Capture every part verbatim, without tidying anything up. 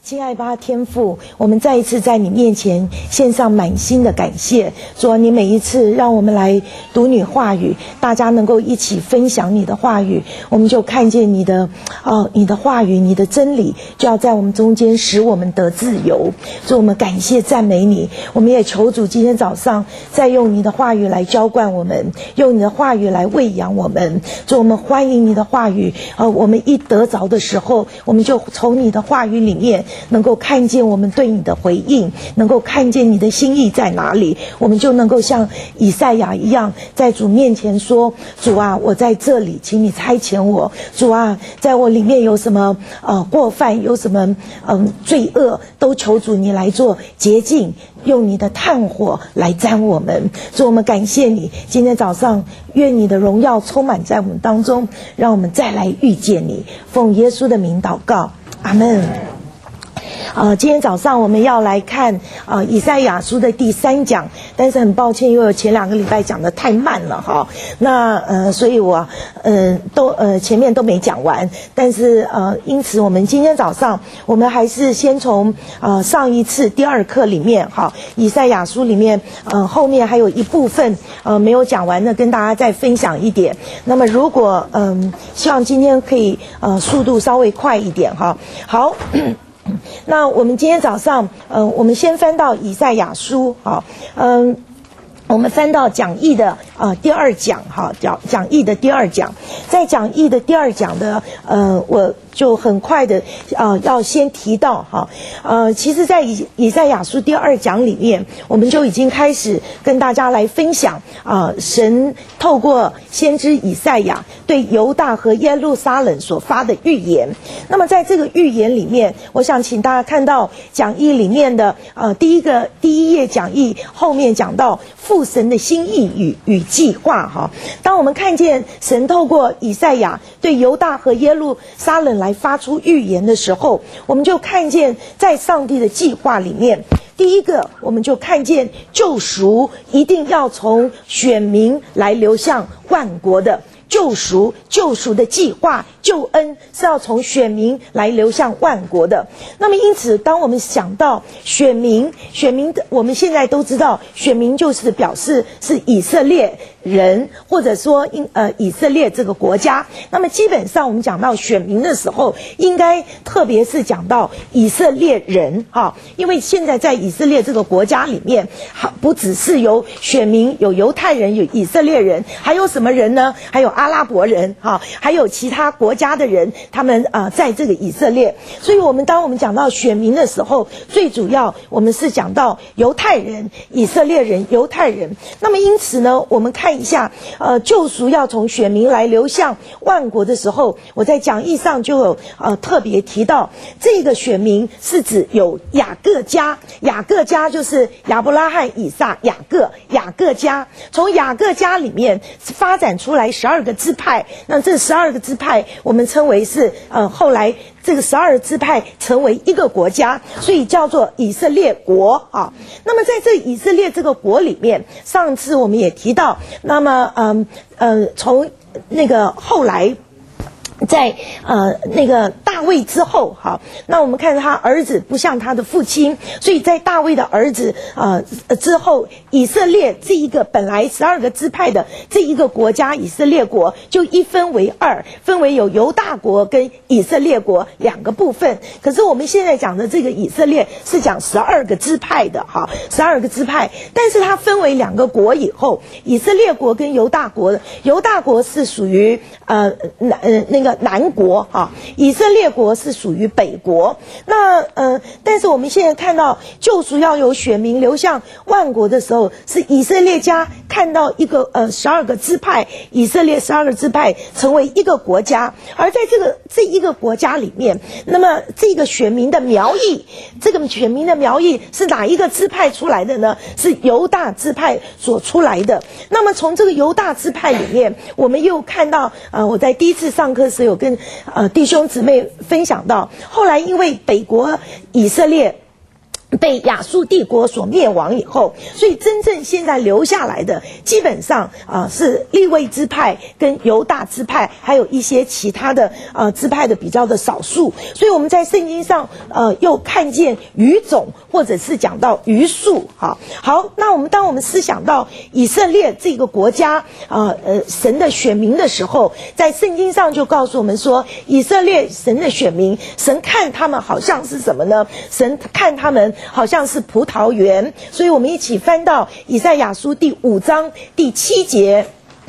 亲爱的天父，我们再一次在你面前献上满心的感谢。主啊，你每一次让我们来读你话语，大家能够一起分享你的话语，我们就看见你的哦，你的话语，你的真理就要在我们中间使我们得自由。主，我们感谢赞美你，我们也求主今天早上再用你的话语来浇灌我们，用你的话语来喂养我们。主，我们欢迎你的话语，呃，我们一得着的时候，我们就从你的话语里面能够看见我们对你的回应，能够看见你的心意在哪里，我们就能够像以赛亚一样，在主面前说：主啊，我在这里，请你差遣我。主啊，在我里面有什么呃过犯，有什么嗯、呃、罪恶，都求主你来做洁净，用你的炭火来沾我们。主，我们感谢你，今天早上愿你的荣耀充满在我们当中，让我们再来遇见你。奉耶稣的名祷告，阿们。呃，今天早上我们要来看呃以赛亚书的第三讲，但是很抱歉，因为我前两个礼拜讲得太慢了哈，那呃，所以我呃都呃前面都没讲完，但是呃，因此我们今天早上我们还是先从呃上一次第二课里面哈，以赛亚书里面呃后面还有一部分呃没有讲完的，跟大家再分享一点。那么如果嗯、呃、希望今天可以呃速度稍微快一点哈，好。那我们今天早上，呃，我们先翻到以赛亚书，好，嗯，我们翻到讲义的呃第二讲，哈，讲讲义的第二讲，在讲义的第二讲的，呃，我就很快的，呃，要先提到哈，呃，其实，在以以赛亚书第二讲里面，我们就已经开始跟大家来分享啊、呃，神透过先知以赛亚对犹大和耶路撒冷所发的预言。那么在这个预言里面，我想请大家看到讲义里面的呃第一个第一页讲义后面讲到父神的心意与与计划哈。当我们看见神透过以赛亚对犹大和耶路撒冷来发出预言的时候，我们就看见在上帝的计划里面，第一个我们就看见救赎一定要从选民来流向万国的。救赎救赎的计划，救恩是要从选民来流向万国的。那么因此当我们想到选民选民的，我们现在都知道选民就是表示是以色列人，或者说呃以色列这个国家。那么基本上我们讲到选民的时候，应该特别是讲到以色列人哈，因为现在在以色列这个国家里面，不只是有选民，有犹太人，有以色列人，还有什么人呢？还有阿拉伯人哈，还有其他国家的人，他们啊、呃、在这个以色列。所以我们当我们讲到选民的时候，最主要我们是讲到犹太人、以色列人、犹太人。那么因此呢，我们看一下呃救赎要从选民来流向万国的时候，我在讲义上就有呃特别提到，这个选民是指有雅各家，雅各家就是亚伯拉罕、以撒、雅各，雅各家，从雅各家里面发展出来十二个支派。那这十二个支派我们称为是呃后来这个十二支派成为一个国家，所以叫做以色列国啊。那么在这以色列这个国里面，上次我们也提到，那么嗯呃从那个后来在呃那个大卫之后哈，那我们看他儿子不像他的父亲，所以在大卫的儿子呃之后，以色列这一个本来十二个支派的这一个国家以色列国就一分为二，分为有犹大国跟以色列国两个部分。可是我们现在讲的这个以色列是讲十二个支派的哈，十二个支派，但是它分为两个国以后，以色列国跟犹大国，犹大国是属于呃南呃那个南国啊，以色列国是属于北国。那呃，但是我们现在看到救赎要有选民流向万国的时候，是以色列家看到一个呃十二个支派，以色列十二个支派成为一个国家，而在这个这一个国家里面，那么这个选民的苗裔，这个选民的苗裔是哪一个支派出来的呢？是犹大支派所出来的。那么从这个犹大支派里面，我们又看到呃我在第一次上课时有跟呃弟兄姊妹分享到，后来因为北国以色列被亚述帝国所灭亡以后，所以真正现在留下来的基本上啊、呃、是利未支派跟犹大支派，还有一些其他的呃支派的比较的少数。所以我们在圣经上呃又看见语种，或者是讲到余数。好，好，那我们当我们思想到以色列这个国家啊 呃, 呃神的选民的时候，在圣经上就告诉我们说，以色列神的选民，神看他们好像是什么呢？神看他们好像是葡萄园。所以我们一起翻到以赛亚书第五章第七节。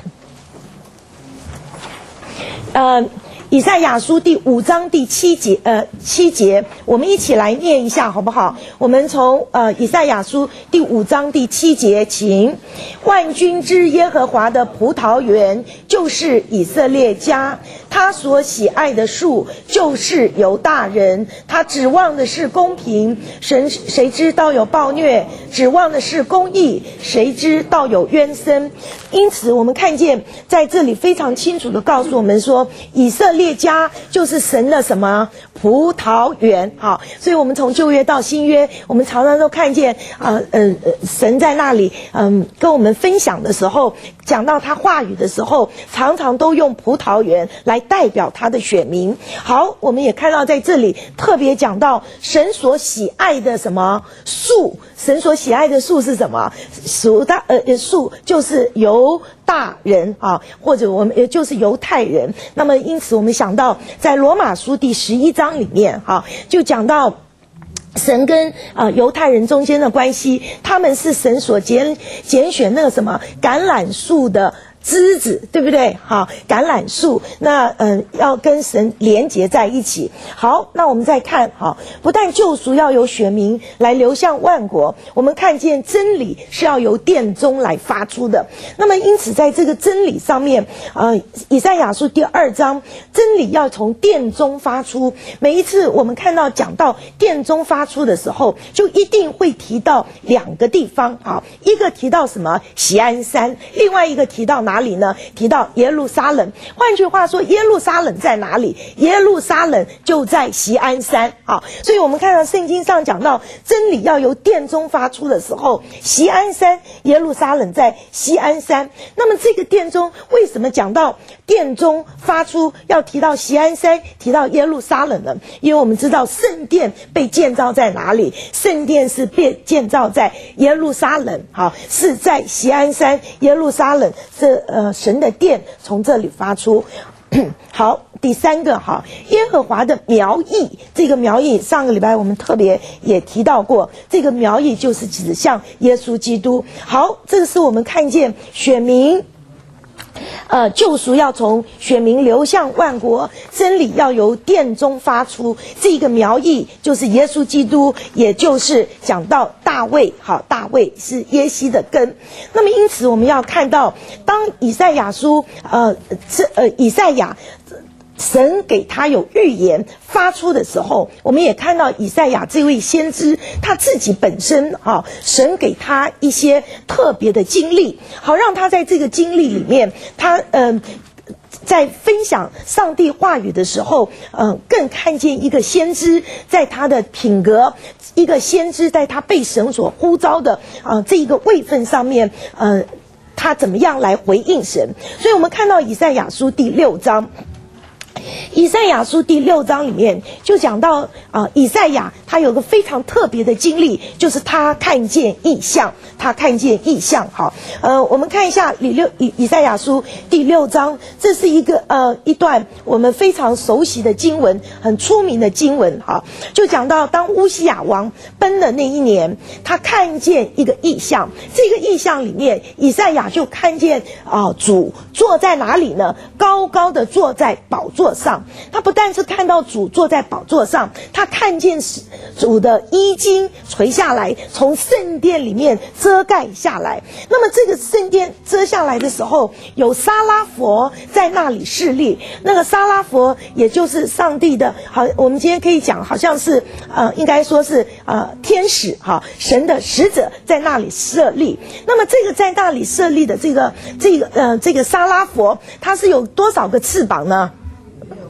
呃以赛亚书第五章第七节，呃，七节，我们一起来念一下，好不好？我们从呃以赛亚书第五章第七节，请：万军之耶和华的葡萄园就是以色列家，他所喜爱的树就是犹大人，他指望的是公平，神谁知道有暴虐；指望的是公义，谁知道有冤声。因此，我们看见在这里非常清楚的告诉我们说，以色列家就是神的什么葡萄园。好，所以我们从旧约到新约，我们常常都看见啊呃呃神在那里嗯、呃、跟我们分享的时候，讲到他话语的时候，常常都用葡萄园来代表他的选民。好，我们也看到在这里特别讲到神所喜爱的什么树，神所喜爱的树是什么？属大呃树就是犹大人啊，或者我们也就是犹太人。那么因此我们想到在罗马书第十一章里面哈、啊，就讲到神跟呃犹太人中间的关系，他们是神所拣拣选那个什么橄榄树的枝子，对不对？好，橄榄树，那嗯、呃，要跟神连结在一起。好，那我们再看，好，不但救赎要由选民来流向万国，我们看见真理是要由殿中来发出的。那么，因此在这个真理上面，呃，以赛亚书第二章，真理要从殿中发出。每一次我们看到讲到殿中发出的时候，就一定会提到两个地方，好，一个提到什么锡安山，另外一个提到哪？哪里呢？提到耶路撒冷。换句话说，耶路撒冷在哪里？耶路撒冷就在锡安山。好，所以我们看到圣经上讲到真理要由殿中发出的时候，锡安山，耶路撒冷在锡安山。那么这个殿中为什么讲到殿中发出要提到锡安山，提到耶路撒冷呢？因为我们知道圣殿被建造在哪里？圣殿是被建造在耶路撒冷，好，是在锡安山，耶路撒冷是呃，神的殿从这里发出。好，第三个哈，耶和华的苗裔，这个苗裔上个礼拜我们特别也提到过，这个苗裔就是指向耶稣基督。好，这个是我们看见选民呃，救赎要从选民流向万国，真理要由殿中发出。这个苗裔就是耶稣基督，也就是讲到大卫。好，大卫是耶西的根。那么因此我们要看到，当以赛亚书呃这呃以赛亚神给他有预言发出的时候，我们也看到以赛亚这位先知他自己本身啊，神给他一些特别的经历，好让他在这个经历里面，他嗯、呃、在分享上帝话语的时候，嗯、呃，更看见一个先知在他的品格，一个先知在他被神所呼召的啊、呃、这一个位分上面，呃，他怎么样来回应神？所以我们看到以赛亚书第六章。以赛亚书第六章里面就讲到啊、呃，以赛亚他有个非常特别的经历，就是他看见异象，他看见异象。好，呃，我们看一下以六以以赛亚书第六章，这是一个呃一段我们非常熟悉的经文，很出名的经文。好，就讲到当乌西雅王崩的那一年，他看见一个异象，这个异象里面，以赛亚就看见啊、呃、主坐在哪里呢？高高的坐在宝座上。他不但是看到主坐在宝座上，他看见主的衣襟垂下来，从圣殿里面遮盖下来。那么这个圣殿遮下来的时候，有撒拉佛在那里侍立。那个撒拉佛也就是上帝的，好，我们今天可以讲好像是呃，应该说是呃天使哈，神的使者在那里设立。那么这个在那里设立的这个这个呃这个撒拉佛，它是有多少个翅膀呢？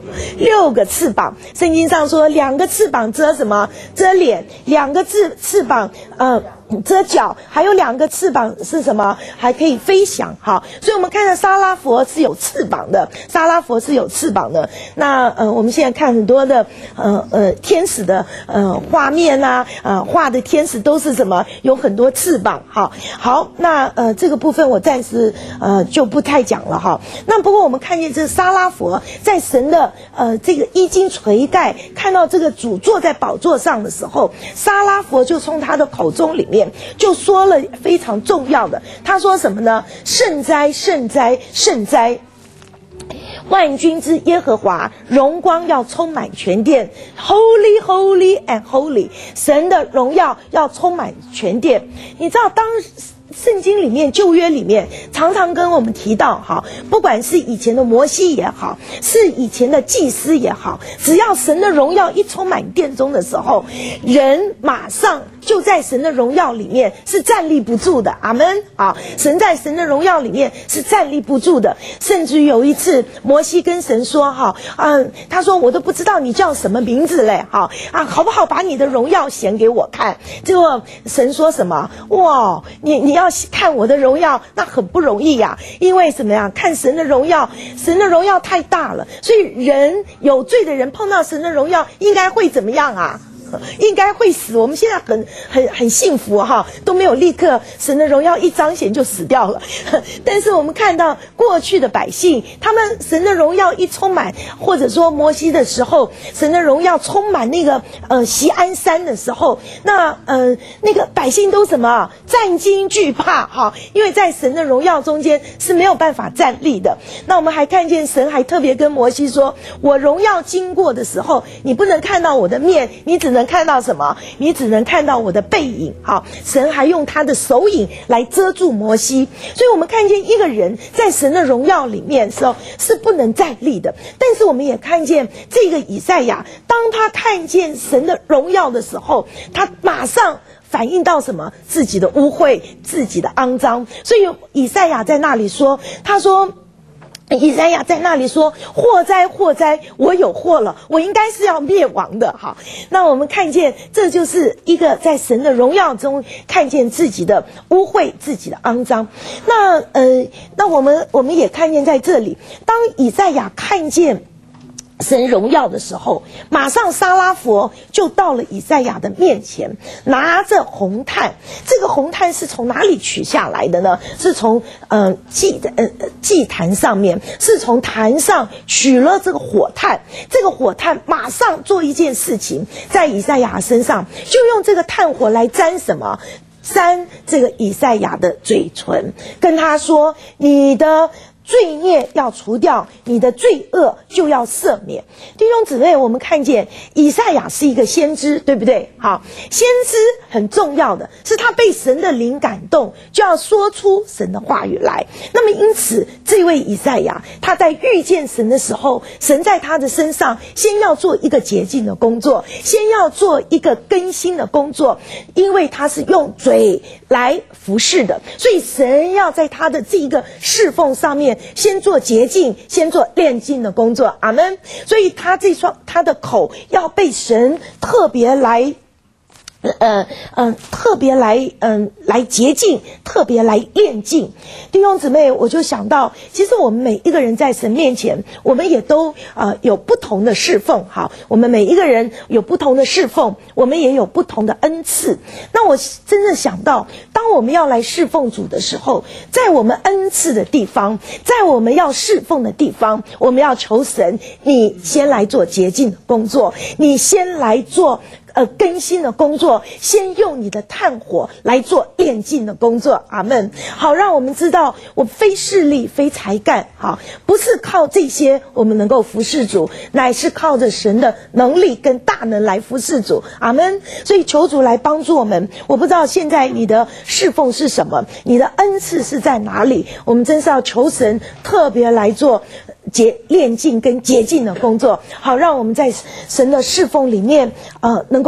六个翅膀。圣经上说，两个翅膀遮什么？遮脸。两个翅翅膀，呃。遮脚，还有两个翅膀是什么？还可以飞翔。好，所以我们看到沙拉佛是有翅膀的，沙拉佛是有翅膀的。那呃，我们现在看很多的呃呃天使的呃画面啊，呃画的天使都是什么？有很多翅膀。好，好，那呃这个部分我暂时呃就不太讲了哈。那不过我们看见这沙拉佛在神的呃这个衣襟垂盖，看到这个主坐在宝座上的时候，沙拉佛就从他的口中里面就说了非常重要的，他说什么呢？圣哉，圣哉，圣哉！万军之耶和华，荣光要充满全殿。Holy, holy and holy， 神的荣耀要充满全殿。你知道，当圣经里面旧约里面常常跟我们提到，哈，不管是以前的摩西也好，是以前的祭司也好，只要神的荣耀一充满殿中的时候，人马上就在神的荣耀里面是站立不住的。阿们啊！神在神的荣耀里面是站立不住的。甚至有一次摩西跟神说，哈，嗯，他说我都不知道你叫什么名字嘞，哈啊，好不好把你的荣耀显给我看？结果神说什么？哇，你你要看我的荣耀，那很不容易呀、啊，因为什么呀？看神的荣耀，神的荣耀太大了，所以人有罪的人碰到神的荣耀，应该会怎么样啊？应该会死。我们现在很很很幸福哈，都没有立刻神的荣耀一彰显就死掉了。但是我们看到过去的百姓，他们神的荣耀一充满，或者说摩西的时候，神的荣耀充满那个呃锡安山的时候，那呃那个百姓都什么战惊惧怕哈，因为在神的荣耀中间是没有办法站立的。那我们还看见神还特别跟摩西说，我荣耀经过的时候，你不能看到我的面，你只能能看到什么？你只能看到我的背影。好，神还用他的手影来遮住摩西。所以我们看见一个人在神的荣耀里面的时候是不能站立的。但是我们也看见这个以赛亚，当他看见神的荣耀的时候，他马上反映到什么？自己的污秽，自己的肮脏。所以以赛亚在那里说，他说以赛亚在那里说，祸哉祸哉，我有祸了，我应该是要灭亡的。好，那我们看见这就是一个在神的荣耀中看见自己的污秽，自己的肮脏。那呃那我们我们也看见在这里，当以赛亚看见神荣耀的时候，马上沙拉佛就到了以赛亚的面前，拿着红炭。这个红炭是从哪里取下来的呢？是从呃祭呃祭坛上面，是从坛上取了这个火炭。这个火炭马上做一件事情，在以赛亚身上，就用这个炭火来沾什么？沾这个以赛亚的嘴唇，跟他说，你的罪孽要除掉，你的罪恶就要赦免。弟兄姊妹，我们看见以赛亚是一个先知，对不对？好，先知很重要的是他被神的灵感动，就要说出神的话语来。那么因此这位以赛亚，他在遇见神的时候，神在他的身上先要做一个洁净的工作，先要做一个更新的工作，因为他是用嘴来服侍的，所以神要在他的这个侍奉上面先做洁净，先做炼净的工作。阿们。所以他这双他的口要被神特别来呃嗯，特别来嗯来洁净，特别来炼净。弟兄姊妹，我就想到，其实我们每一个人在神面前，我们也都呃有不同的侍奉。好，我们每一个人有不同的侍奉，我们也有不同的恩赐。那我真正想到，当我们要来侍奉主的时候，在我们恩赐的地方，在我们要侍奉的地方，我们要求神，你先来做洁净的工作，你先来做呃，更新的工作，先用你的炭火来做炼净的工作。阿们。好，让我们知道，我非势力非才干，好，不是靠这些我们能够服侍主，乃是靠着神的能力跟大能来服侍主。阿们。所以求主来帮助我们。我不知道现在你的侍奉是什么，你的恩赐是在哪里，我们真是要求神特别来做洁炼净跟洁净的工作，好让我们在神的侍奉里面呃能够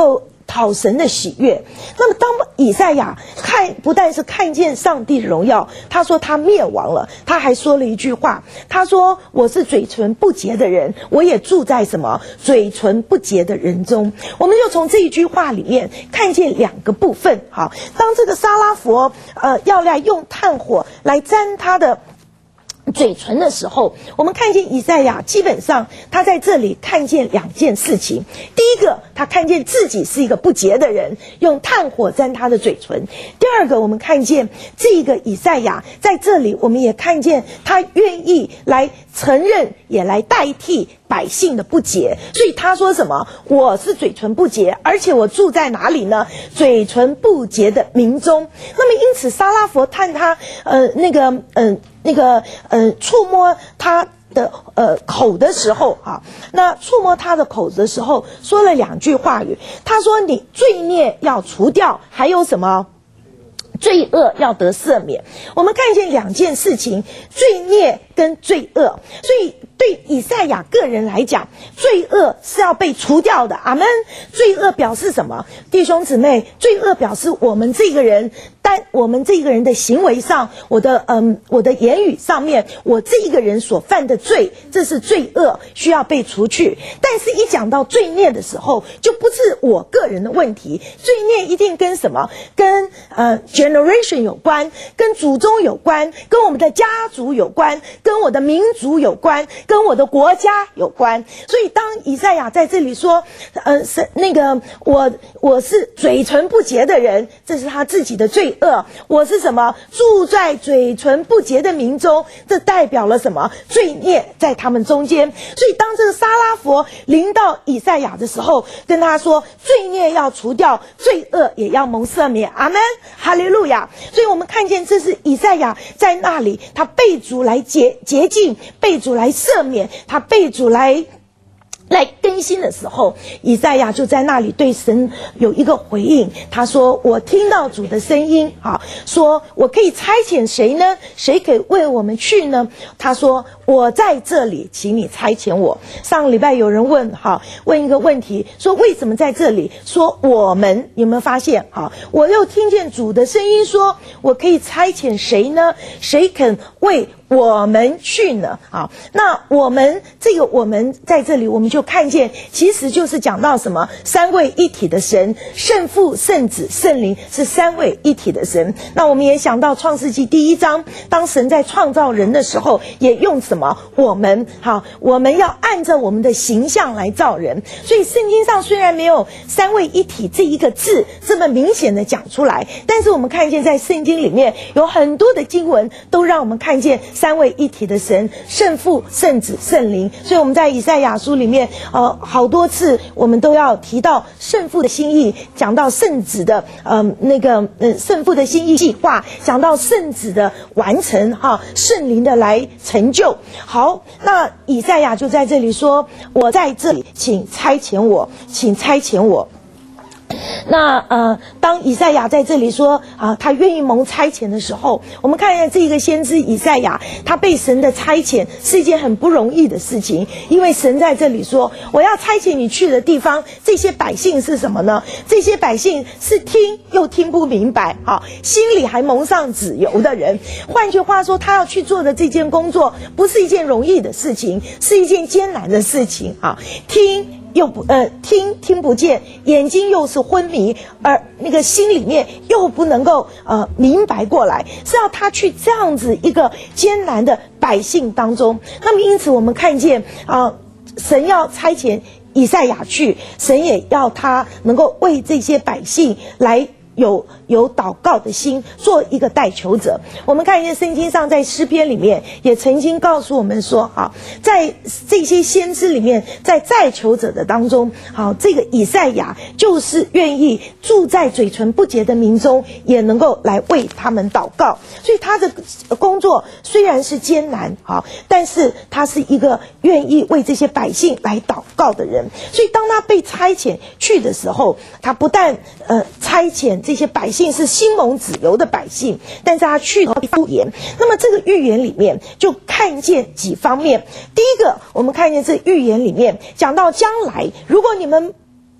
讨神的喜悦。那么当以赛亚看不但是看见上帝的荣耀，他说他灭亡了，他还说了一句话，他说我是嘴唇不洁的人，我也住在什么嘴唇不洁的人中。我们就从这一句话里面看见两个部分。好，当这个撒拉弗呃要来用炭火来沾他的嘴唇的时候，我们看见以赛亚基本上他在这里看见两件事情。第一个，他看见自己是一个不洁的人，用炭火沾他的嘴唇。第二个，我们看见这个以赛亚在这里，我们也看见他愿意来承认，也来代替百姓的不洁。所以他说什么？我是嘴唇不洁，而且我住在哪里呢？嘴唇不洁的民中。那么因此撒拉弗探他呃那个嗯。呃那个呃触摸他的呃口的时候啊，那触摸他的口的时候说了两句话语。他说你罪孽要除掉，还有什么？罪恶要得赦免。我们看见两件事情，罪孽跟罪恶。所以对以赛亚个人来讲，罪恶是要被除掉的。阿们。罪恶表示什么？弟兄姊妹，罪恶表示我们这个人，但我们这个人的行为上，我的嗯，我的言语上面，我这一个人所犯的罪，这是罪恶，需要被除去。但是一讲到罪孽的时候，就不是我个人的问题，罪孽一定跟什么？跟呃 generation 有关，跟祖宗有关，跟我们的家族有关，跟我的民族有关，跟我的国家有关。所以当以赛亚在这里说呃是那个我我是嘴唇不洁的人，这是他自己的罪恶。我是什么？住在嘴唇不洁的民中，这代表了什么？罪孽在他们中间。所以当这个撒拉弗临到以赛亚的时候，跟他说罪孽要除掉，罪恶也要蒙赦免。阿们，哈利路亚。所以我们看见这是以赛亚在那里，他被主来洁洁净，被主来赦免，他被主来来更新的时候，以赛亚就在那里对神有一个回应。他说我听到主的声音，好，说我可以差遣谁呢？谁可以为我们去呢？他说我在这里，请你差遣我。上个礼拜有人问，好，问一个问题，说为什么在这里说我们？有没有发现？好，我又听见主的声音说我可以差遣谁呢？谁肯为我们去呢？好，那我们这个我们在这里我们就看见，其实就是讲到什么？三位一体的神，圣父、圣子、圣灵是三位一体的神。那我们也想到创世纪第一章，当神在创造人的时候，也用什么？我们，好，我们要按照我们的形象来造人。所以圣经上虽然没有三位一体这一个字这么明显的讲出来，但是我们看见在圣经里面有很多的经文都让我们看见三位一体的神，圣父、圣子、圣灵。所以我们在以赛亚书里面呃，好多次我们都要提到圣父的心意，讲到圣子的呃那个呃圣父的心意计划，讲到圣子的完成哈，圣灵的来成就。好，那以赛亚就在这里说我在这里，请差遣我，请差遣我。那呃，当以赛亚在这里说啊，他愿意蒙差遣的时候，我们看一下这个先知以赛亚，他被神的差遣是一件很不容易的事情，因为神在这里说，我要差遣你去的地方，这些百姓是什么呢？这些百姓是听又听不明白，好，心里还蒙上脂油的人。换句话说，他要去做的这件工作，不是一件容易的事情，是一件艰难的事情啊，听。又不呃听听不见，眼睛又是昏迷，而那个心里面又不能够呃明白过来，是要他去这样子一个艰难的百姓当中。那么因此我们看见啊、呃，神要差遣以赛亚去，神也要他能够为这些百姓来有有祷告的心，做一个代求者。我们看见圣经上在诗篇里面也曾经告诉我们说，好，在这些先知里面，在代求者的当中，好，这个以赛亚就是愿意住在嘴唇不洁的民中，也能够来为他们祷告。所以他的工作虽然是艰难，好，但是他是一个愿意为这些百姓来祷告的人。所以当他被差遣去的时候，他不但呃差遣这些百姓是心蒙脂油的百姓，但是他去了预言。那么这个预言里面就看见几方面。第一个，我们看见这预言里面讲到将来，如果你们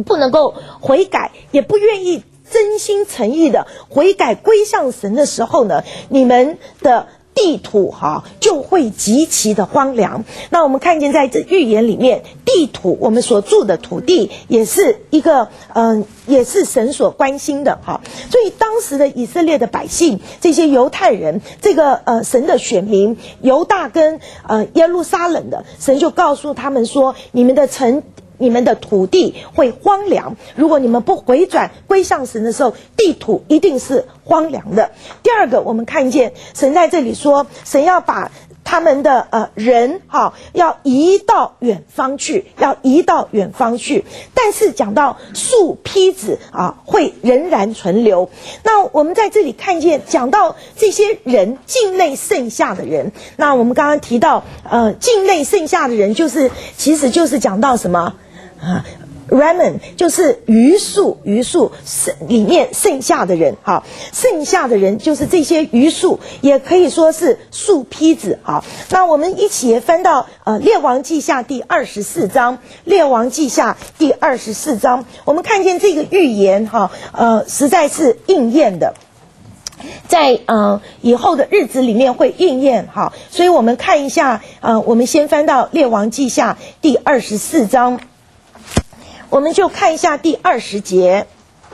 不能够悔改，也不愿意真心诚意的悔改归向神的时候呢，你们的地土哈就会极其的荒凉。那我们看见在这预言里面，地土我们所住的土地也是一个嗯、呃，也是神所关心的哈。所以当时的以色列的百姓，这些犹太人，这个呃神的选民犹大跟呃耶路撒冷的，神就告诉他们说，你们的城。你们的土地会荒凉，如果你们不回转归向神的时候，地土一定是荒凉的。第二个，我们看见神在这里说，神要把他们的呃人哈要移到远方去，要移到远方去。但是讲到树坯子啊，会仍然存留。那我们在这里看见讲到这些人境内剩下的人，那我们刚刚提到呃境内剩下的人，就是其实就是讲到什么？啊 ，remnant 就是余数，余数里面剩下的人，好，剩下的人就是这些余数，也可以说是树坯子，好。那我们一起也翻到呃列王记下第二十四章，列王记下第二十四章，我们看见这个预言哈，呃，实在是应验的。在呃以后的日子里面会应验哈，所以我们看一下，呃，我们先翻到列王记下第二十四章。我们就看一下第二十节。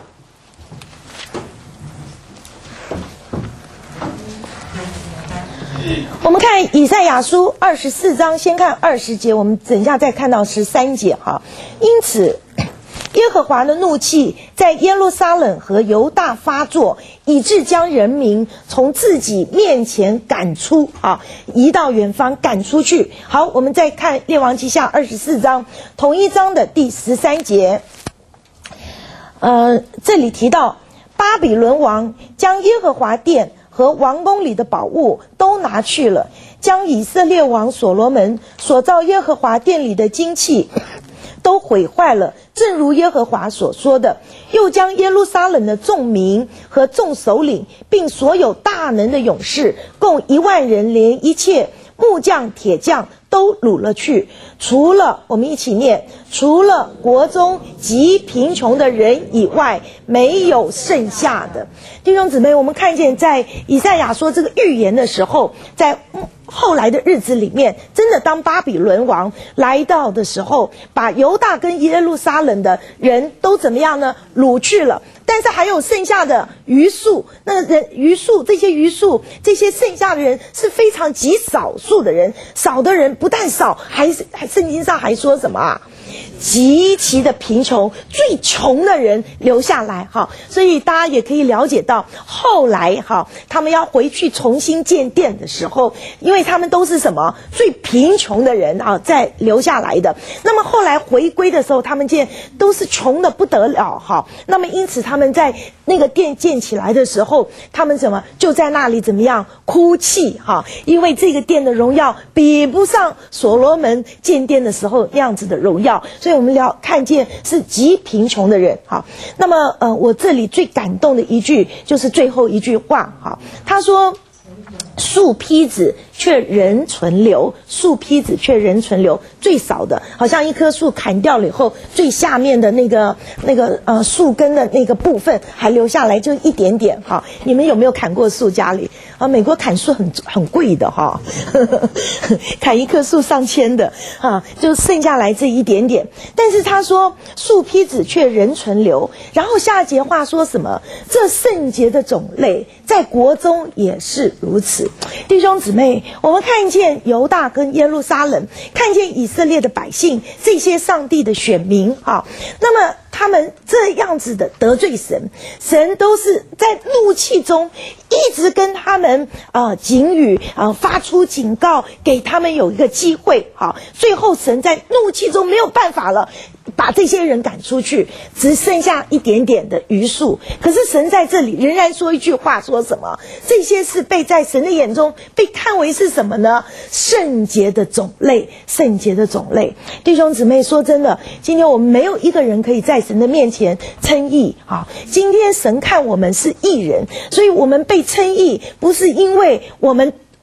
我们看以赛亚书二十四章，先看二十节，我们等一下再看到十三节哈。因此，耶和华的怒气在耶路撒冷和犹大发作，以致将人民从自己面前赶出啊，移到远方赶出去。好，我们再看列王记下二十四章同一章的第十三节。呃，这里提到巴比伦王将耶和华殿和王宫里的宝物都拿去了，将以色列王所罗门所造耶和华殿里的金器都毁坏了，正如耶和华所说的，又将耶路撒冷的众民和众首领，并所有大能的勇士，共一万人，连一切木匠、铁匠都掳了去，除了我们一起念，除了国中极贫穷的人以外，没有剩下的。弟兄姊妹，我们看见在以赛亚说这个预言的时候，在后来的日子里面，真的当巴比伦王来到的时候，把犹大跟耶路撒冷的人都怎么样呢？掳去了。但是还有剩下的余数，那人余数，这些余数，这些剩下的人是非常极少数的人，少的人不但少，还是还圣经上还说什么啊？极其的贫穷，最穷的人留下来哈，所以大家也可以了解到，后来哈，他们要回去重新建殿的时候，因为他们都是什么最贫穷的人啊，再留下来的。那么后来回归的时候，他们建都是穷的不得了哈。那么因此他们在那个殿建起来的时候，他们怎么就在那里怎么样哭泣哈？因为这个殿的荣耀比不上所罗门建殿的时候那样子的荣耀。所以我们了看见是极贫穷的人哈。那么呃，我这里最感动的一句就是最后一句话哈，他说树坯子却仍存留，树坯子却仍存留，最少的好像一棵树砍掉了以后，最下面的那个那个呃树根的那个部分还留下来，就一点点哈。你们有没有砍过树？家里啊，美国砍树很很贵的哈，砍一棵树上千的啊，就剩下来这一点点。但是他说树坯子却仍存留，然后下节话说什么？这圣洁的种类在国中也是如此。弟兄姊妹，我们看见犹大跟耶路撒冷，看见以色列的百姓，这些上帝的选民啊，那么他们这样子的得罪神，神都是在怒气中一直跟他们呃警语啊、呃，发出警告，给他们有一个机会。好，最后神在怒气中没有办法了，把这些人赶出去，只剩下一点点的余数。可是神在这里仍然说一句话，说什么？这些是被在神的眼中被看为是什么呢？圣洁的种类，圣洁的种类。弟兄姊妹，说真的，今天我们没有一个人可以在神的面前称义啊！今天神看我们是义人，所以我们被称义，不是因为我们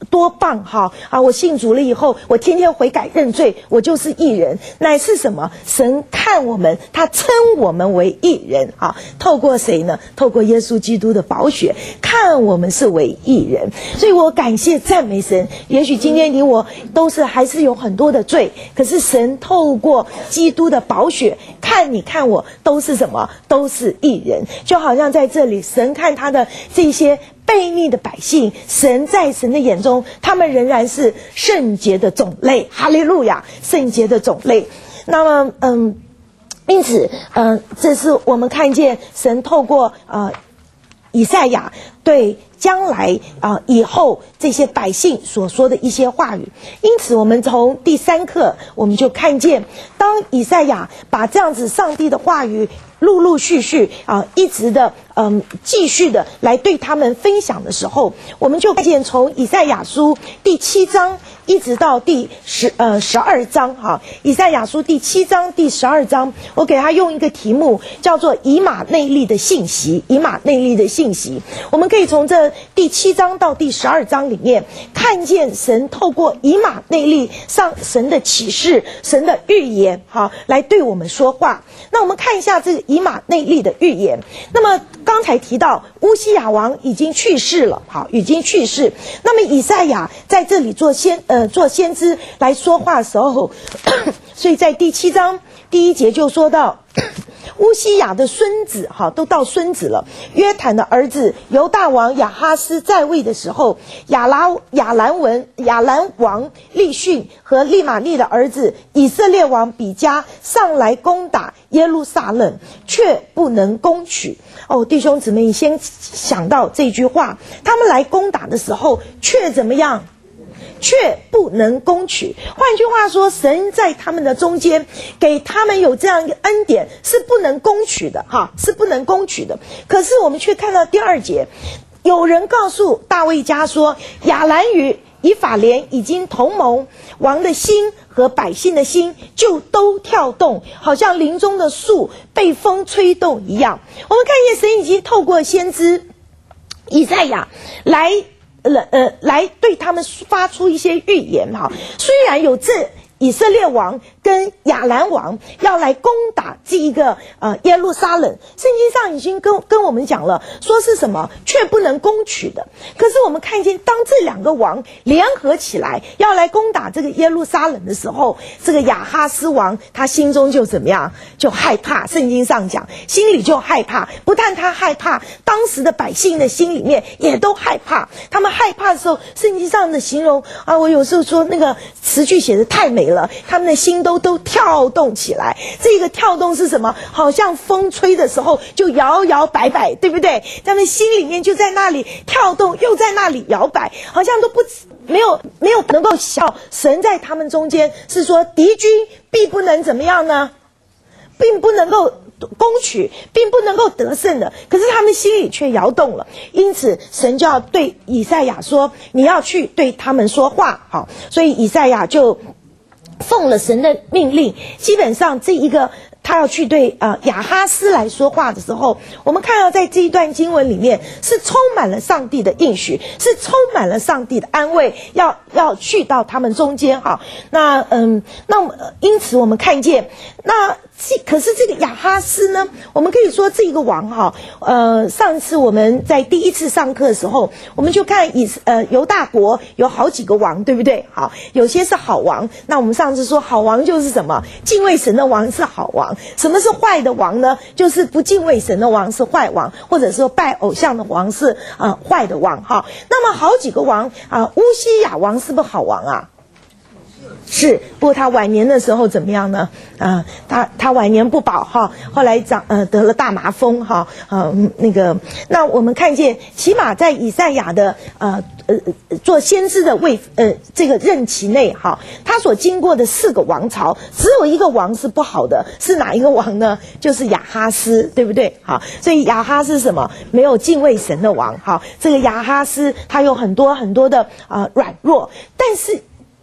多棒哈啊！我信主了以后，我天天悔改认罪，我就是义人。乃是什么？神看我们，他称我们为义人啊！透过谁呢？透过耶稣基督的宝血，看我们是为义人。所以我感谢赞美神。也许今天你我都是还是有很多的罪，可是神透过基督的宝血，看你看我都是什么？都是义人。就好像在这里，神看他的这些悖逆的百姓，神在神的眼中，他们仍然是圣洁的种类。哈利路亚，圣洁的种类。那么，嗯，因此，嗯、呃，这是我们看见神透过呃以赛亚对将来啊、呃、以后这些百姓所说的一些话语。因此，我们从第三课我们就看见，当以赛亚把这样子上帝的话语陆陆续续啊、呃，一直的嗯继续的来对他们分享的时候，我们就看见从以赛亚书第七章一直到第十呃十二章哈、啊，以赛亚书第七章第十二章，我给他用一个题目叫做以马内利的信息，以马内利的信息。我们可以从这第七章到第十二章里面看见神透过以马内利上神的启示、神的预言哈、啊，来对我们说话。那我们看一下这个以马内利的预言。那么刚才提到乌西亚王已经去世了，好，已经去世。那么以赛亚在这里做先呃做先知来说话的时候，所以在第七章第一节就说到乌西亚的孙子，好，都到孙子了。约坦的儿子犹大王亚哈斯在位的时候，亚拉亚兰文亚兰王利逊和利玛利的儿子以色列王比加上来攻打耶路撒冷，却不能攻取。哦，弟兄姊妹，你先想到这句话，他们来攻打的时候，却怎么样？却不能攻取。换句话说，神在他们的中间给他们有这样一个恩典，是不能攻取的哈，是不能攻取的。可是我们却看到第二节，有人告诉大卫家说，亚兰与以法莲已经同盟，王的心和百姓的心就都跳动，好像林中的树被风吹动一样。我们看见神已经透过先知以赛亚来呃呃，来对他们发出一些预言哈。虽然有这以色列王跟亚兰王要来攻打这一个呃耶路撒冷，圣经上已经跟跟我们讲了，说是什么却不能攻取的。可是我们看见，当这两个王联合起来要来攻打这个耶路撒冷的时候，这个亚哈斯王他心中就怎么样？就害怕。圣经上讲，心里就害怕。不但他害怕，当时的百姓的心里面也都害怕。他们害怕的时候，圣经上的形容啊，我有时候说那个词句写得太美了，他们的心都都跳动起来。这个跳动是什么？好像风吹的时候就摇摇摆摆，对不对？他们心里面就在那里跳动，又在那里摇摆，好像都不没有没有能够想神在他们中间是说敌军必不能怎么样呢？并不能够攻取，并不能够得胜的。可是他们心里却摇动了，因此神就要对以赛亚说，你要去对他们说话。好，所以以赛亚就奉了神的命令，基本上这一个他要去对呃亚哈斯来说话的时候，我们看到在这一段经文里面是充满了上帝的应许，是充满了上帝的安慰，要要去到他们中间哈。那嗯，那因此我们看见，那这可是这个亚哈斯呢，我们可以说这个王哈，呃，上次我们在第一次上课的时候，我们就看以呃犹大国有好几个王，对不对？好，有些是好王。那我们上次说好王就是什么？敬畏神的王是好王。什么是坏的王呢？就是不敬畏神的王是坏王，或者说拜偶像的王是呃坏的王哈。那么好几个王啊、呃，乌西亚王是不是好王啊？是，不过他晚年的时候怎么样呢？啊、呃，他他晚年不保哈，后来长呃得了大麻风哈，呃那个，那我们看见，起码在以赛亚的呃呃做先知的位呃这个任期内哈，他所经过的四个王朝，只有一个王是不好的，是哪一个王呢？就是亚哈斯，对不对？好，所以亚哈斯是什么？没有敬畏神的王哈。这个亚哈斯他有很多很多的啊、呃、软弱，但是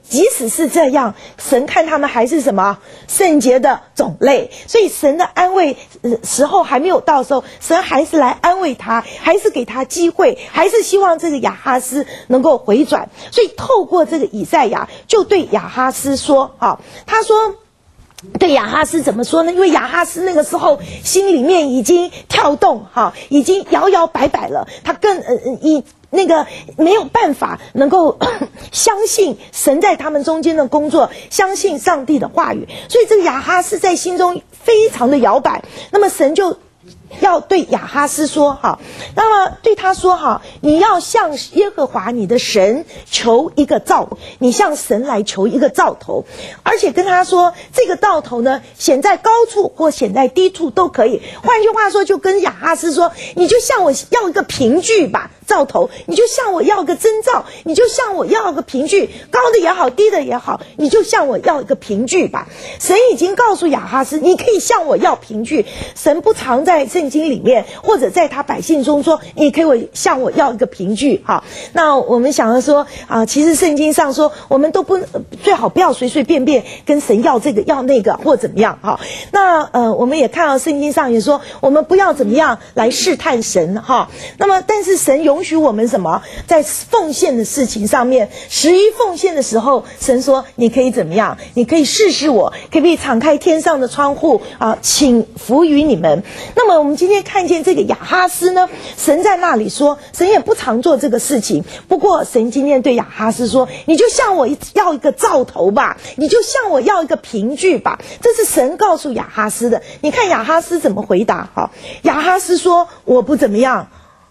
即使是这样，神看他们还是什么圣洁的种类，所以神的安慰、呃、时候还没有到的时候，神还是来安慰他，还是给他机会，还是希望这个亚哈斯能够回转。所以透过这个以赛亚就对亚哈斯说啊，他说对亚哈斯怎么说呢？因为亚哈斯那个时候心里面已经跳动哈，已经摇摇摆摆了，他更呃以那个没有办法能够相信神在他们中间的工作，相信上帝的话语，所以这个亚哈斯在心中非常的摇摆。那么神就要对亚哈斯说哈，那么对他说哈，你要向耶和华你的神求一个兆头，你向神来求一个兆头，而且跟他说这个兆头呢，显在高处或显在低处都可以。换句话说，就跟亚哈斯说，你就向我要一个凭据吧，兆头，你就向我要个征兆，你就向我要个凭据，高的也好，低的也好，你就向我要一个凭据吧。神已经告诉亚哈斯，你可以向我要凭据。神不常在圣经里面或者在他百姓中说，你可以向我要一个凭据哈。那我们想要说啊，其实圣经上说，我们都不最好不要随随便便跟神要这个要那个或怎么样哈。那呃，我们也看到圣经上也说，我们不要怎么样来试探神哈。那么，但是神容许我们什么，在奉献的事情上面，十一奉献的时候，神说你可以怎么样？你可以试试我，可不可以敞开天上的窗户啊，请福于你们。那么我们今天看见这个亚哈斯呢，神在那里说，神也不常做这个事情，不过神今天对亚哈斯说，你就向我要一个兆头吧，你就向我要一个凭据吧。这是神告诉亚哈斯的。你看亚哈斯怎么回答？好，亚哈斯说，我不怎么样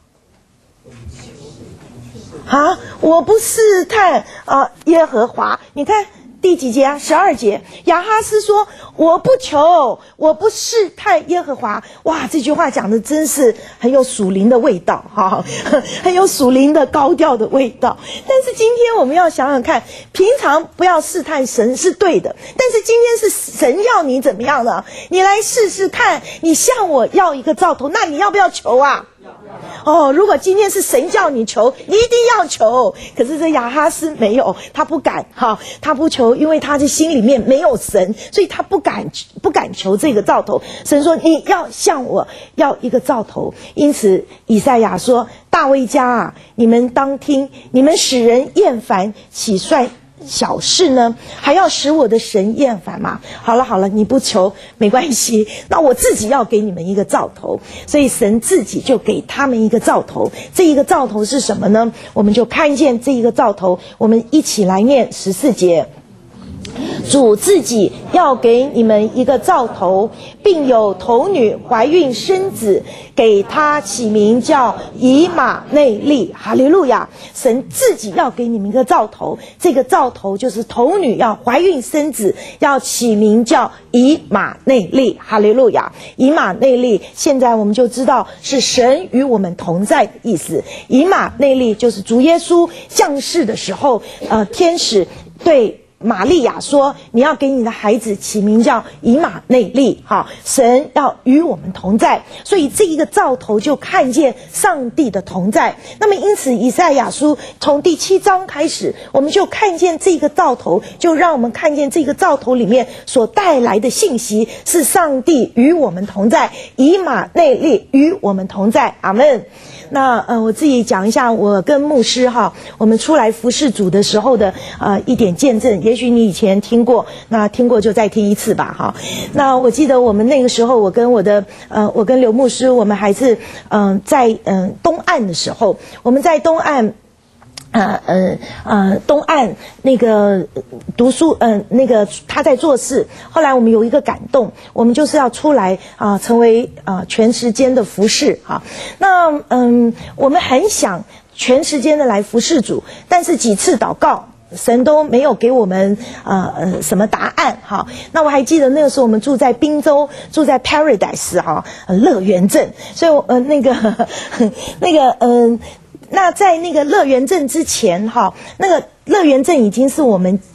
啊，我不试探啊耶和华。你看第几节啊？十二节。亚哈斯说，我不求，我不试探耶和华。哇，这句话讲的真是很有属灵的味道哈，很有属灵的高调的味道。但是今天我们要想想看，平常不要试探神是对的，但是今天是神要你怎么样呢？你来试试看，你向我要一个兆头，那你要不要求啊？哦，如果今天是神叫你求，你一定要求。可是这亚哈斯没有，他不敢哈，他不求，因为他的心里面没有神，所以他不敢不敢求这个兆头。神说你要向我要一个兆头。因此以赛亚说，大卫家啊，你们当听，你们使人厌烦，岂算小事呢？还要使我的神厌烦吗？好了好了，你不求没关系，那我自己要给你们一个兆头。所以神自己就给他们一个兆头。这一个兆头是什么呢？我们就看见这一个兆头，我们一起来念十四节。主自己要给你们一个兆头，并有童女怀孕生子，给他起名叫以马内利。哈利路亚！神自己要给你们一个兆头，这个兆头就是童女要怀孕生子，要起名叫以马内利。哈利路亚！以马内利，现在我们就知道是神与我们同在的意思。以马内利就是主耶稣降世的时候，呃，天使对玛利亚说，你要给你的孩子起名叫以马内利，哈，神要与我们同在。所以这一个兆头就看见上帝的同在。那么因此以赛亚书从第七章开始，我们就看见这个兆头，就让我们看见这个兆头里面所带来的信息是上帝与我们同在，以马内利与我们同在。阿们。那呃，我自己讲一下我跟牧师哈，我们出来服侍主的时候的呃一点见证。也许你以前听过，那听过就再听一次吧哈。那我记得我们那个时候，我跟我的呃，我跟刘牧师，我们还是嗯、呃、在嗯、呃、东岸的时候，我们在东岸。呃呃呃，东岸那个读书，嗯、呃，那个他在做事。后来我们有一个感动，我们就是要出来啊、呃，成为啊、呃、全时间的服侍哈。那嗯，我们很想全时间的来服侍主，但是几次祷告，神都没有给我们呃呃什么答案哈。那我还记得那个时候我们住在滨州，住在 Paradise 哈乐园镇，所以呃那个那个嗯。呃那在那个乐园镇之前哈，那个乐园镇已经是我们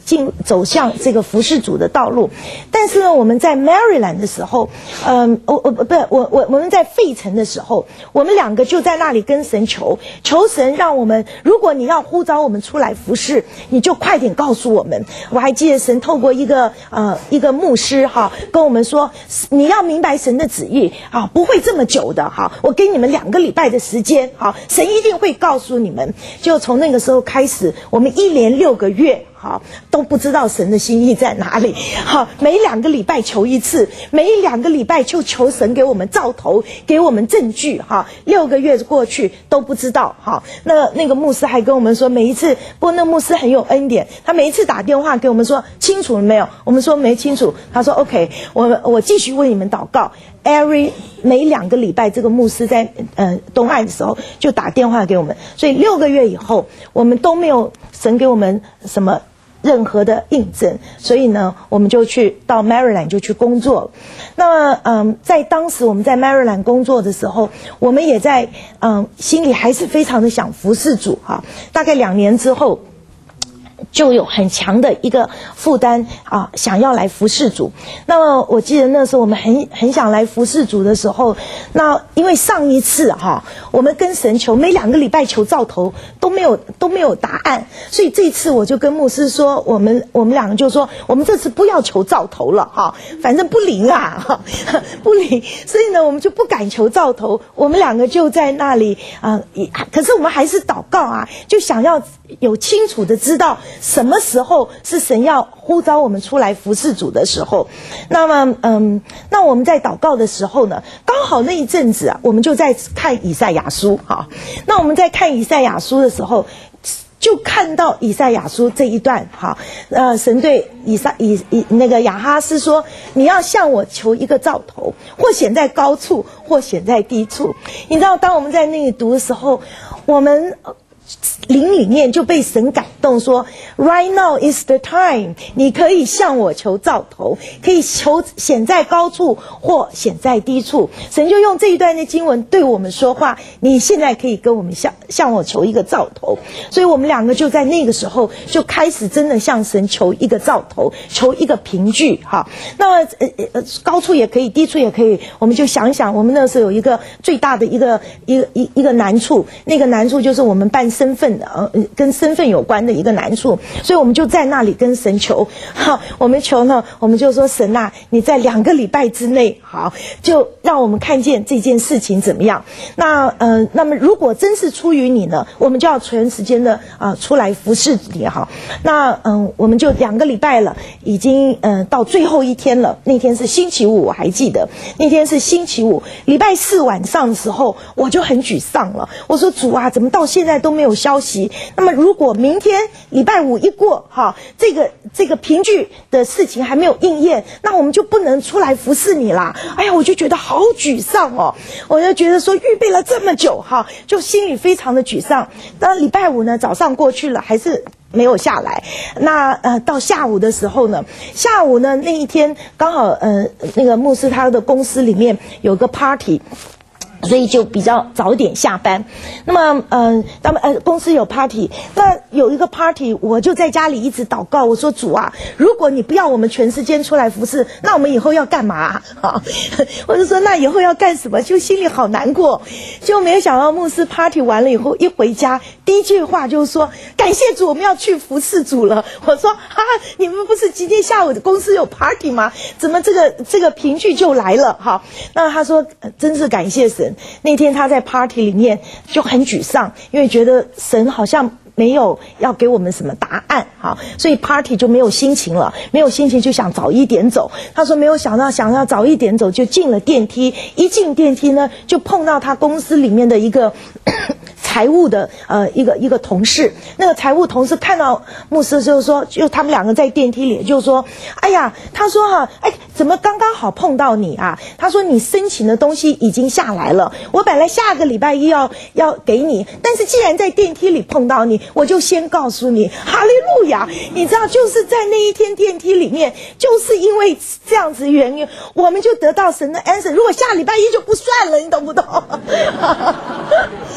进走向这个服事主的道路。但是呢，我们在 Maryland 的时候，嗯，我我不是我我我们在费城的时候，我们两个就在那里跟神求，求神让我们，如果你要呼召我们出来服事，你就快点告诉我们。我还记得神透过一个呃一个牧师哈跟我们说，你要明白神的旨意啊，不会这么久的哈，我给你们两个礼拜的时间，好，神一定会告诉你们。就从那个时候开始，我们一连六个月。好，都不知道神的心意在哪里。好，每两个礼拜求一次，每两个礼拜就求神给我们兆头，给我们证据。哈，六个月过去都不知道。好，那那个牧师还跟我们说，每一次，不过那牧师很有恩典，他每一次打电话给我们说清楚了没有？我们说没清楚，他说 OK， 我我继续为你们祷告。Every 每两个礼拜，这个牧师在呃东岸的时候就打电话给我们，所以六个月以后，我们都没有神给我们什么任何的印证，所以呢，我们就去到 Maryland 就去工作。那嗯，在当时我们在 Maryland 工作的时候，我们也在嗯心里还是非常的想服侍主哈。大概两年之后，就有很强的一个负担啊，想要来服侍主。那么我记得那时候我们很很想来服侍主的时候，那因为上一次哈、啊，我们跟神求，每两个礼拜求兆头都没有都没有答案，所以这一次我就跟牧师说，我们我们两个就说，我们这次不要求兆头了哈、啊，反正不灵啊，哈不灵，所以呢，我们就不敢求兆头，我们两个就在那里啊、呃，可是我们还是祷告啊，就想要有清楚的知道什么时候是神要呼召我们出来服侍主的时候。那么嗯，那我们在祷告的时候呢，刚好那一阵子啊，我们就在看以赛亚书哈。那我们在看以赛亚书的时候，就看到以赛亚书这一段哈，呃，神对以赛以以那个亚哈斯说，你要向我求一个兆头，或显在高处，或显在低处。你知道，当我们在那里读的时候，我们灵里面就被神感动说 Right now is the time， 你可以向我求兆头，可以求显在高处或显在低处。神就用这一段的经文对我们说话，你现在可以跟我们向向我求一个兆头。所以我们两个就在那个时候就开始真的向神求一个兆头，求一个凭据哈。那么呃呃高处也可以，低处也可以。我们就想想，我们那时候有一个最大的一个一个一一个难处，那个难处就是我们办身份的呃跟身份有关的一个难处，所以我们就在那里跟神求。好，我们求呢，我们就说神啊，你在两个礼拜之内，好，就让我们看见这件事情怎么样。那呃，那么如果真是出于你呢，我们就要全时间的啊、呃、出来服侍你哈。那嗯、呃，我们就两个礼拜了，已经呃到最后一天了。那天是星期五，我还记得那天是星期五，礼拜四晚上的时候，我就很沮丧了。我说主啊，怎么到现在都没有消息？那么如果明天礼拜五一过哈，这个这个凭据的事情还没有应验，那我们就不能出来服侍你啦。哎呀，我就觉得好沮丧哦，我就觉得说预备了这么久哈，就心里非常的沮丧。当礼拜五呢早上过去了，还是没有下来。那呃到下午的时候呢，下午呢那一天刚好呃那个牧师他的公司里面有个 party，所以就比较早点下班。那么嗯、呃、他们呃公司有 party， 那有一个 party， 我就在家里一直祷告，我说主啊，如果你不要我们全时间出来服侍，那我们以后要干嘛啊？我就说那以后要干什么，就心里好难过。就没有想到牧师 party 完了以后一回家，第一句话就是说感谢主，我们要去服侍主了。我说哈，你们不是今天下午的公司有 party 吗？怎么这个这个凭据就来了哈？那他说、呃、真是感谢神。那天他在 party 里面就很沮丧，因为觉得神好像没有要给我们什么答案哈，所以 party 就没有心情了，没有心情就想早一点走。他说没有想到想要早一点走，就进了电梯，一进电梯呢就碰到他公司里面的一个财务的呃一个一个同事。那个财务同事看到牧师就说，就他们两个在电梯里就说，哎呀，他说哈、啊，哎，怎么刚刚好碰到你啊？他说你申请的东西已经下来了，我本来下个礼拜一要要给你，但是既然在电梯里碰到你，我就先告诉你，哈利路亚！你知道，就是在那一天电梯里面，就是因为这样子原因，我们就得到神的 answer。如果下礼拜一就不算了，你懂不懂？哎呀。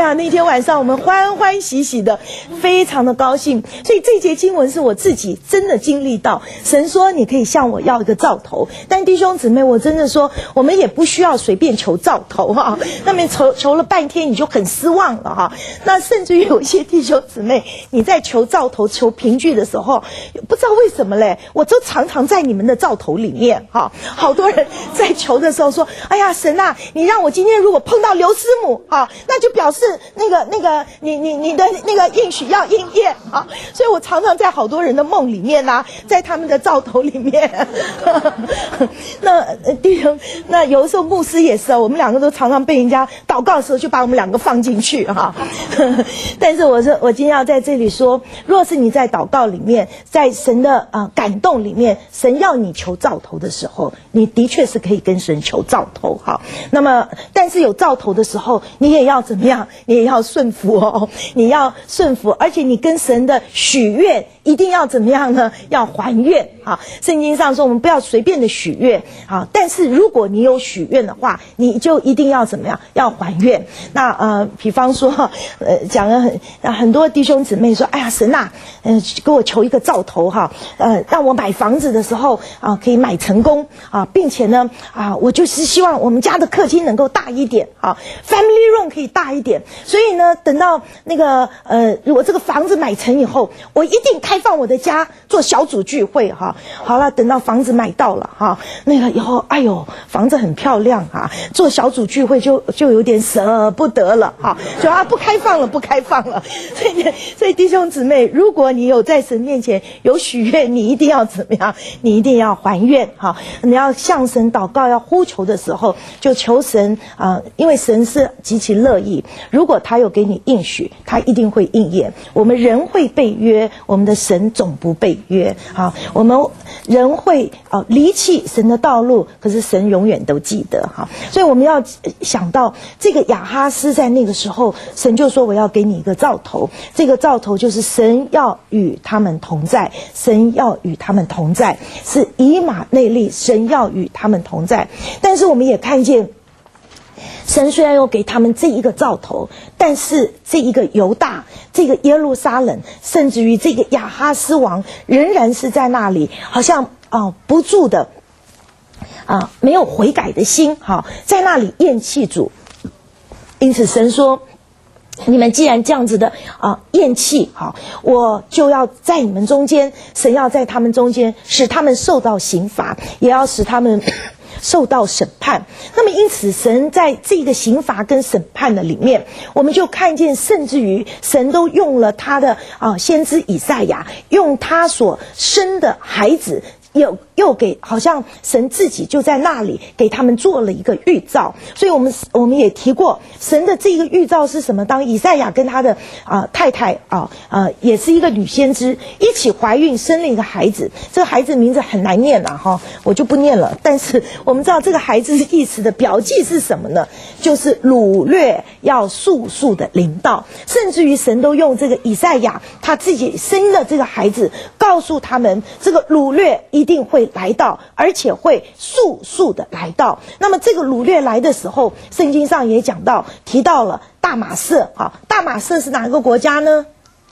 呀，那天晚上我们欢欢喜喜的，非常的高兴。所以这节经文是我自己真的经历到，神说你可以向我要一个兆头，但弟兄姊妹，我真的说，我们也不需要随便求兆头哈，那么求求了半天你就很失望了哈。那甚至于有一些弟兄姊妹，你在求兆头、求凭据的时候，不知道为什么嘞，我都常常在你们的兆头里面哈。好多人在求的时候说，哎呀，神啊，你让我今天如果碰到刘师母啊，那就表示那个那个你你你的那个应许要应验啊。所以我常常在好多人的梦里面啊，在他们的兆头里面。那弟兄，那有的时候牧师也是啊，我们两个都常常被人家祷告的时候就把我们两个放进去哈。但是我说，我今天要在这里说，若是你在祷告里面，在神的啊、呃、感动里面，神要你求兆头的时候，你的确是可以跟神求兆头哈。那么，但是有兆头的时候，你也要怎么样？你也要顺服哦，你要顺服，而且你跟神的许愿一定要怎么样呢？要还愿啊。圣经上说，我们不要随便的许愿啊。但是如果你有许愿的话，你就一定要怎么样？要还愿。那呃，比方说，呃，讲了很很多弟兄姊妹说，哎呀，神啊，嗯、呃，给我求一个兆头哈，呃，让我买房子的时候啊，可以买成功啊，并且呢啊，我就是希望我们家的客厅能够大一点啊 ，family room 可以大一点。所以呢，等到那个呃，如果这个房子买成以后，我一定开放我的家做小组聚会哈。好了，等到房子买到了哈，那个以后，哎呦，房子很漂亮啊，做小组聚会就就有点舍不得了哈，就啊不开放了，不开放了。所以，所以弟兄姊妹，如果你有在神面前有许愿，你一定要怎么样？你一定要还愿哈。你要向神祷告，要呼求的时候，就求神啊、呃，因为神是极其乐意。如果他有给你应许，他一定会应验。我们人会被约，我们的神总不被约啊。我们人会啊、呃、离弃神的道路，可是神永远都记得哈。所以我们要想到这个亚哈斯在那个时候，神就说我要给你一个兆头，这个兆头就是神要与他们同在，神要与他们同在，是以马内利，神要与他们同在。但是我们也看见，神虽然有给他们这一个兆头，但是这一个犹大，这个耶路撒冷，甚至于这个亚哈斯王，仍然是在那里，好像啊、呃、不住的啊、呃、没有悔改的心，哈、呃，在那里厌弃主。因此神说，你们既然这样子的啊、呃、厌弃，好，我就要在你们中间，神要在他们中间使他们受到刑罚，也要使他们受到审判。那么因此神在这个刑罚跟审判的里面，我们就看见甚至于神都用了他的啊、呃、先知以赛亚，用他所生的孩子，又又给好像神自己就在那里给他们做了一个预兆。所以我们我们也提过，神的这个预兆是什么？当以赛亚跟他的啊、呃、太太啊呃也是一个女先知一起怀孕生了一个孩子，这个孩子名字很难念了哈，我就不念了。但是我们知道这个孩子意思的表记是什么呢？就是掳掠要速速的临到，甚至于神都用这个以赛亚他自己生的这个孩子告诉他们，这个掳掠一定会来到，而且会速速的来到。那么这个掳掠来的时候，圣经上也讲到提到了大马色啊，大马色是哪一个国家呢？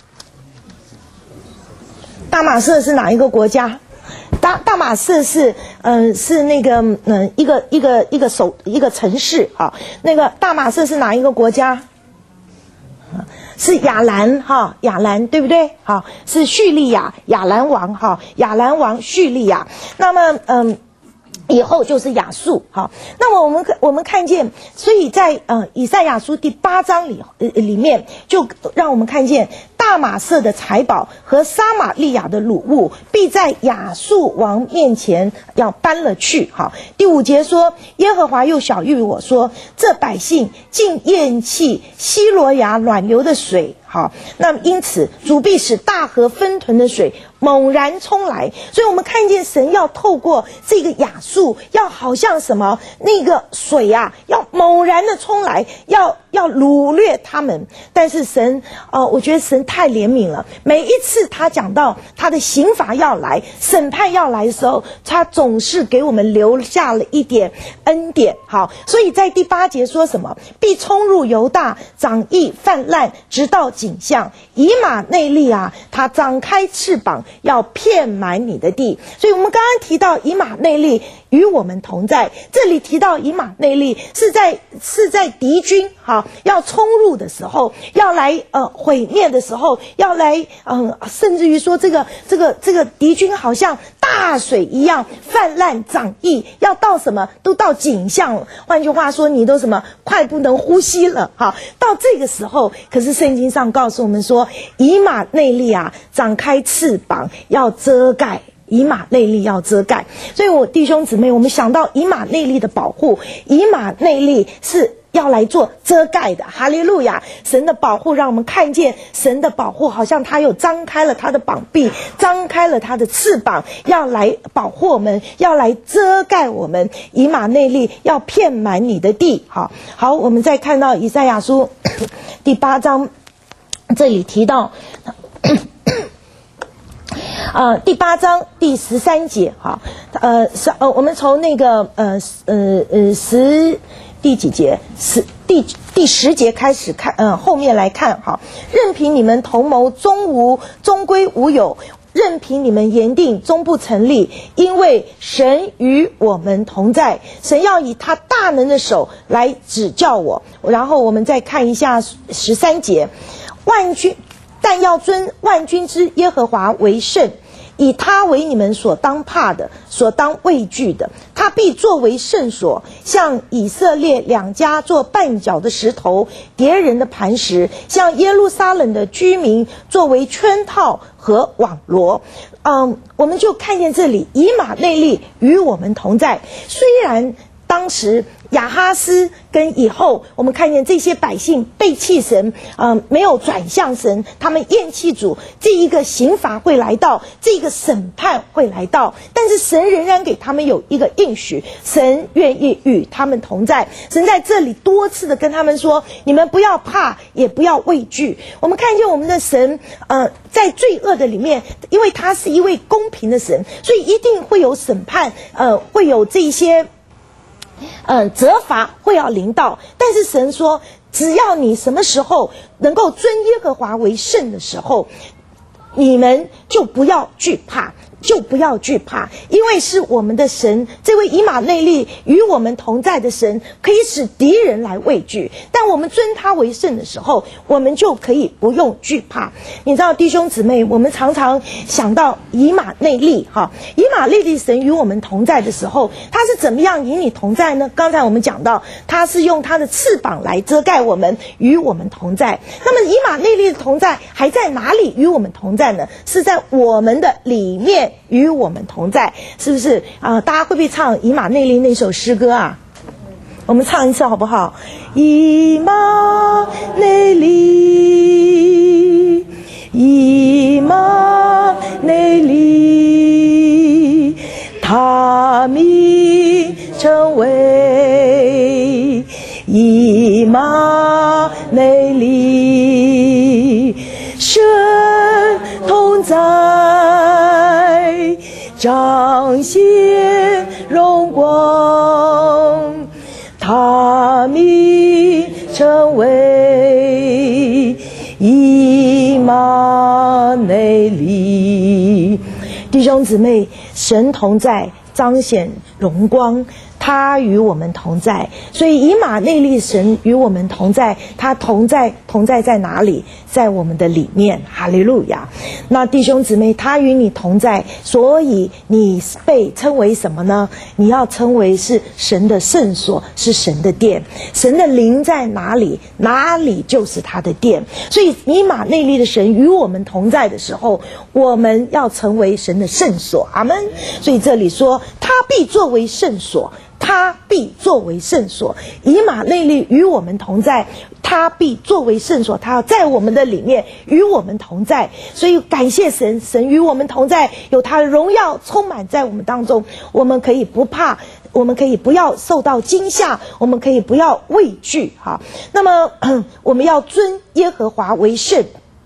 大马色是哪一个国家？大大马色是嗯、呃、是那个嗯、呃、一个一个一个首一个城市啊。那个大马色是哪一个国家？是亚兰哈，亚兰对不对？好，是叙利亚亚兰王哈，亚兰王叙利亚。那么嗯。以后就是亚述，好，那么我们我们看见，所以在呃以赛亚书第八章里呃里面，就让我们看见大马色的财宝和撒玛利亚的掳物，必在亚述王面前要搬了去。好，第五节说，耶和华又晓谕我说，这百姓竟厌弃西罗亚暖流的水。好，那么因此主必使大河分屯的水猛然冲来。所以我们看见神要透过这个亚述，要好像什么那个水啊，要猛然的冲来，要要掳掠他们。但是神呃我觉得神太太怜悯了。每一次他讲到他的刑罚要来，审判要来的时候，他总是给我们留下了一点恩典。好，所以在第八节说什么？必冲入犹大，长溢泛滥，直到景象。以马内利啊，他张开翅膀，要遍满你的地。所以我们刚刚提到以马内利与我们同在，这里提到以马内利是在是在敌军好要冲入的时候，要来呃毁灭的时候，要来嗯、呃，甚至于说这个这个这个敌军好像大水一样泛滥长溢，要到什么都到景象了。换句话说，你都什么快不能呼吸了。好，到这个时候，可是圣经上告诉我们说，以马内利啊，展开翅膀要遮盖。以马内利要遮盖，所以我弟兄姊妹，我们想到以马内利的保护，以马内利是要来做遮盖的。哈利路亚！神的保护让我们看见神的保护，好像他又张开了他的膀臂，张开了他的翅膀，要来保护我们，要来遮盖我们。以马内利要遍满你的地。好，好，我们再看到以赛亚书第八章，这里提到。呃，第八章第十三节，哈，呃，是呃，我们从那个呃呃呃十第几节十第第十节开始看，呃，后面来看，哈，任凭你们同谋终无终归无有，任凭你们言定终不成立，因为神与我们同在，神要以他大能的手来指教我。然后我们再看一下十三节，万军。但要尊万军之耶和华为圣，以他为你们所当怕的，所当畏惧的。他必作为圣所，像以色列两家做绊脚的石头，敌人的磐石，像耶路撒冷的居民作为圈套和网罗。嗯，我们就看见这里，以马内利与我们同在。虽然当时亚哈斯跟以后，我们看见这些百姓背弃神，呃，没有转向神，他们厌弃主，这一个刑罚会来到，这个审判会来到，但是神仍然给他们有一个应许，神愿意与他们同在。神在这里多次的跟他们说，你们不要怕，也不要畏惧。我们看见我们的神，呃，在罪恶的里面，因为他是一位公平的神，所以一定会有审判，呃，会有这些嗯，责罚会要临到，但是神说，只要你什么时候能够尊耶和华为圣的时候，你们就不要惧怕，就不要惧怕，因为是我们的神，这位以马内利与我们同在的神，可以使敌人来畏惧。但我们尊他为圣的时候，我们就可以不用惧怕。你知道，弟兄姊妹，我们常常想到以马内利，哈，以马内利神与我们同在的时候，他是怎么样与你同在呢？刚才我们讲到，他是用他的翅膀来遮盖我们，与我们同在。那么以马内利的同在还在哪里与我们同在呢？是在我们的里面与我们同在，是不是啊、呃？大家会不会唱以马内利那首诗歌啊？我们唱一次好不好？以马内利，以马内利，他名称为以马内利，神同在，彰显荣光，他名称为以马内利。弟兄姊妹，神同在，彰显荣光，他与我们同在。所以以马内利神与我们同在，他同在同在在哪里？在我们的里面。哈利路亚。那弟兄姊妹，他与你同在，所以你被称为什么呢？你要称为是神的圣所，是神的殿。神的灵在哪里，哪里就是他的殿。所以以马内利的神与我们同在的时候，我们要成为神的圣所。阿们。所以这里说，他必作为圣所，他必作为圣所。以马内利与我们同在，他必作为圣所，他要在我们的里面与我们同在。所以感谢神，神与我们同在，有他的荣耀充满在我们当中，我们可以不怕，我们可以不要受到惊吓，我们可以不要畏惧。哈，那么我们要尊耶和华为圣，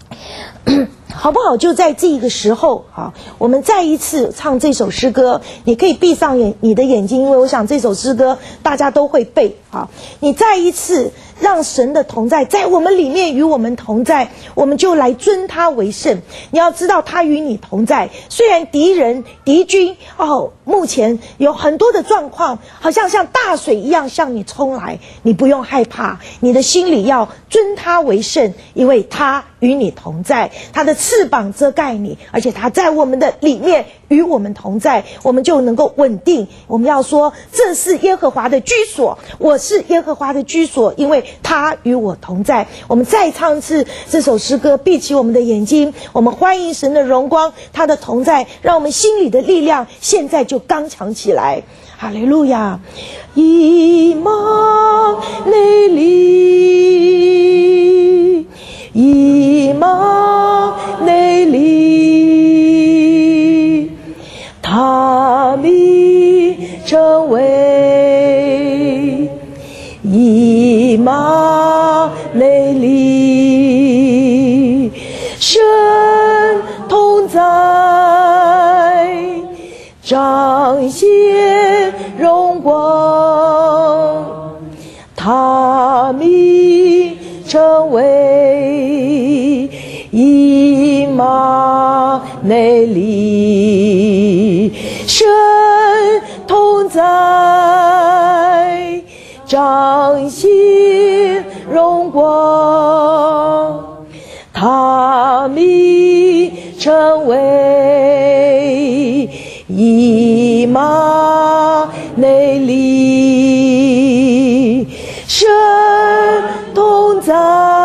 好不好？就在这个时候，好，我们再一次唱这首诗歌。你可以闭上眼你的眼睛，因为我想这首诗歌大家都会背。好，你再一次让神的同在在我们里面与我们同在，我们就来尊他为圣。你要知道他与你同在，虽然敌人敌军哦，目前有很多的状况好像像大水一样向你冲来，你不用害怕，你的心里要尊他为圣，因为他与你同在，他的翅膀遮盖你，而且他在我们的里面与我们同在，我们就能够稳定。我们要说这是耶和华的居所，我是耶和华的居所，因为他与我同在。我们再唱一次这首诗歌，闭起我们的眼睛，我们欢迎神的荣光，他的同在让我们心里的力量现在就刚强起来。哈利路亚！以马内利，以马内利，他名称为以马内利，神同在，彰显荣光，他名称为以马内利，神同在，彰显荣光，他名称为以马内利，神同在，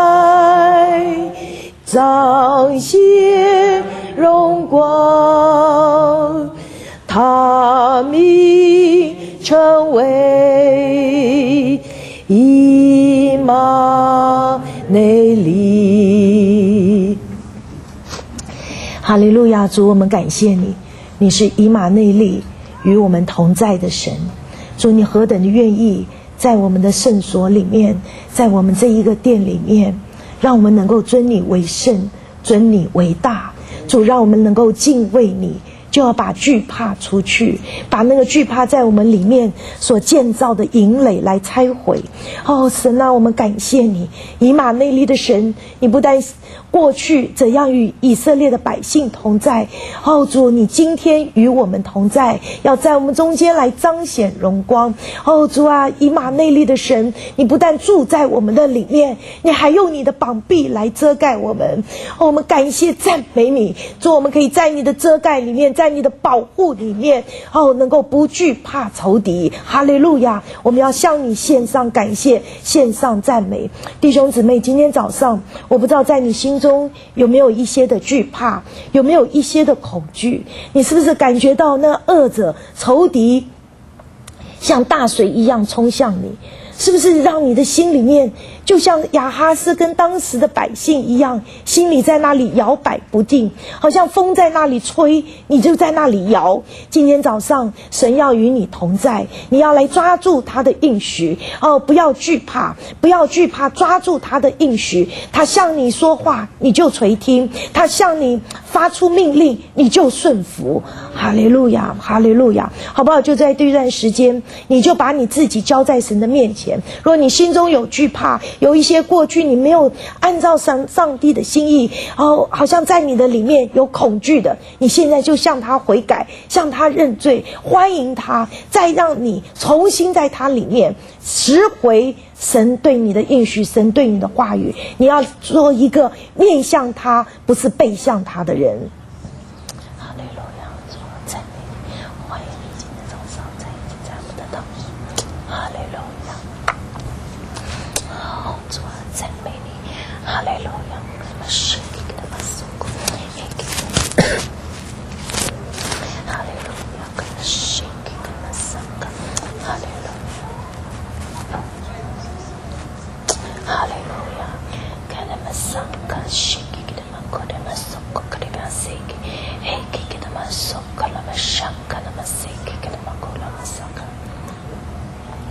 彰显荣光，他名称为以马内利。哈利路亚！主，我们感谢你，你是以马内利与我们同在的神。主，你何等的愿意在我们的圣所里面，在我们这一个殿里面，让我们能够尊你为圣，尊你为大。主，让我们能够敬畏你，就要把惧怕除去，把那个惧怕在我们里面所建造的营垒来拆毁。哦，神啊，我们感谢你，以马内利的神，你不但过去怎样与以色列的百姓同在，哦主，你今天与我们同在，要在我们中间来彰显荣光。哦主啊，以马内利的神，你不但住在我们的里面，你还用你的膀臂来遮盖我们。哦，我们感谢赞美你，主，我们可以在你的遮盖里面，在你的保护里面，哦，能够不惧怕仇敌。哈利路亚！我们要向你献上感谢，献上赞美。弟兄姊妹，今天早上我不知道在你心中有没有一些的惧怕，有没有一些的恐惧？你是不是感觉到那恶者仇敌像大水一样冲向你？是不是让你的心里面就像亚哈斯跟当时的百姓一样，心里在那里摇摆不定，好像风在那里吹，你就在那里摇。今天早上神要与你同在，你要来抓住他的应许哦，不要惧怕，不要惧怕，抓住他的应许。他向你说话，你就垂听；他向你发出命令，你就顺服。哈利路亚，哈利路亚，好不好？就在这段时间，你就把你自己交在神的面前。如果你心中有惧怕，有一些过去你没有按照上上帝的心意，哦，好像在你的里面有恐惧的，你现在就向他悔改，向他认罪，欢迎他，再让你重新在他里面拾回神对你的应许，神对你的话语。你要做一个面向他，不是背向他的人。哈利路亚，主赞美你，欢迎你今天早上再一次在我们的当中。哈利路亚。好，主啊，赞美你，哈利路亚！是给他们送过，哈利路亚，跟是给他们送过，哈利路亚，哈利路亚，跟他们送过，是给他们过，他们送过，给他们送过，嘿，给他们送过，他们上，给他们送，给他们过，他们送过。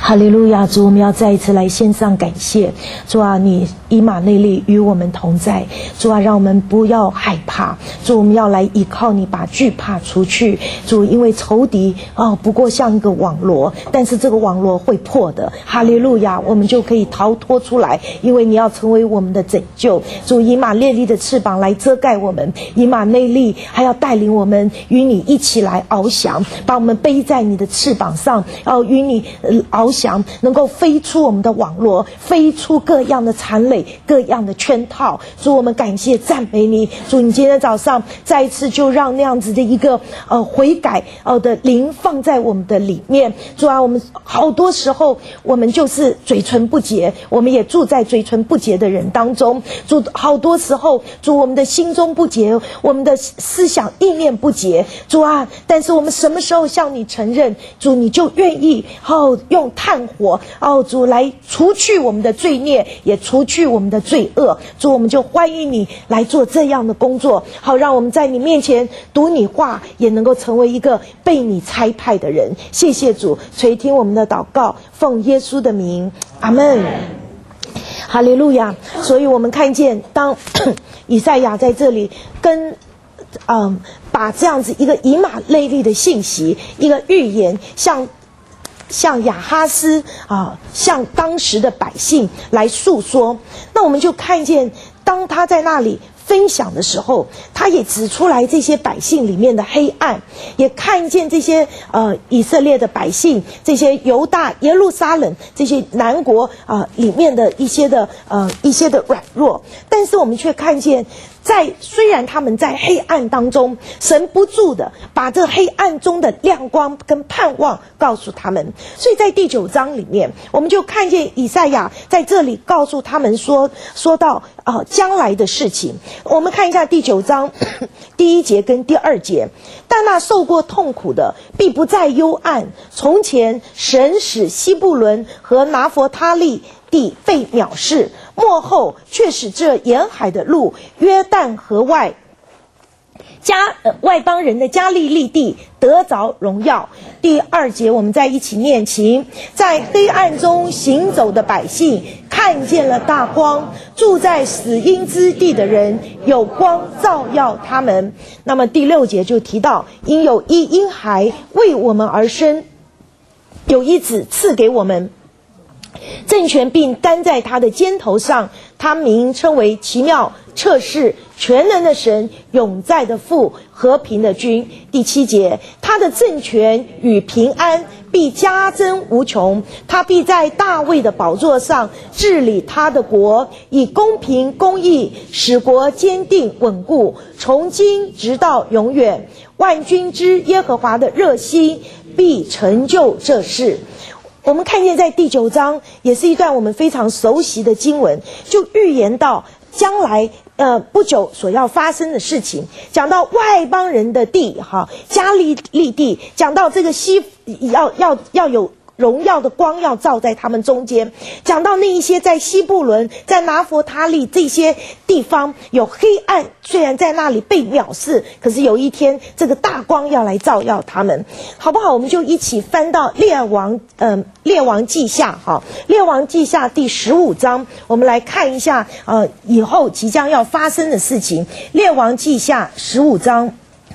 哈利路亚，主，我们要再一次来献上感谢。主啊，你以马内利与我们同在。主啊，让我们不要害怕。主，我们要来依靠你，把惧怕除去。主，因为仇敌哦，不过像一个网罗，但是这个网罗会破的。哈利路亚，我们就可以逃脱出来，因为你要成为我们的拯救。主，以马内利的翅膀来遮盖我们，以马内利还要带领我们与你一起来翱翔，把我们背在你的翅膀上，要与你翱翔，能够飞出我们的网罗，飞出各样的缠累，各样的圈套。主，我们感谢赞美你。主，你今天早上再一次就让那样子的一个呃悔改呃的灵放在我们的里面。主啊，我们好多时候我们就是嘴唇不洁，我们也住在嘴唇不洁的人当中。主，好多时候主，我们的心中不洁，我们的思想意念不洁。主啊，但是我们什么时候向你承认，主，你就愿意哦用炭火哦主来除去我们的罪孽，也除去我们的罪恶。主，我们就欢迎你来做这样的工作，好让我们在你面前读你话，也能够成为一个被你差派的人。谢谢主，垂听我们的祷告，奉耶稣的名，阿们。哈利路亚。所以我们看见当以赛亚在这里跟嗯把这样子一个以马内利的信息，一个预言，向向亚哈斯啊，向当时的百姓来诉说。那我们就看见，当他在那里分享的时候，他也指出来这些百姓里面的黑暗，也看见这些呃以色列的百姓，这些犹大耶路撒冷这些南国啊、呃、里面的一些的呃一些的软弱。但是我们却看见，在虽然他们在黑暗当中，神不住的把这黑暗中的亮光跟盼望告诉他们。所以在第九章里面，我们就看见以赛亚在这里告诉他们说，说到呃将来的事情。我们看一下第九章第一节跟第二节。但那受过痛苦的必不再幽暗，从前神使西布伦和拿佛他利地被藐视，末后却使这沿海的路约旦河外加、呃、外邦人的加利利地得着荣耀。第二节我们再一起念经。在黑暗中行走的百姓看见了大光，住在死荫之地的人有光照耀他们。那么第六节就提到，因有一婴孩为我们而生，有一子赐给我们，政权并担在他的肩头上，他名称为奇妙、测试、全能的神、永在的父、和平的君。第七节，他的政权与平安必加增无穷，他必在大卫的宝座上治理他的国，以公平公义使国坚定稳固，从今直到永远。万军之耶和华的热心必成就这事。我们看见在第九章也是一段我们非常熟悉的经文，就预言到将来呃不久所要发生的事情。讲到外邦人的地哈，加利利地，讲到这个西要要要有荣耀的光要照在他们中间，讲到那一些在西布伦、在拿佛他利这些地方有黑暗，虽然在那里被藐视，可是有一天这个大光要来照耀他们，好不好？我们就一起翻到列王嗯、呃、列王记下哈，列王记下第十五章，我们来看一下呃以后即将要发生的事情。列王记下十五章。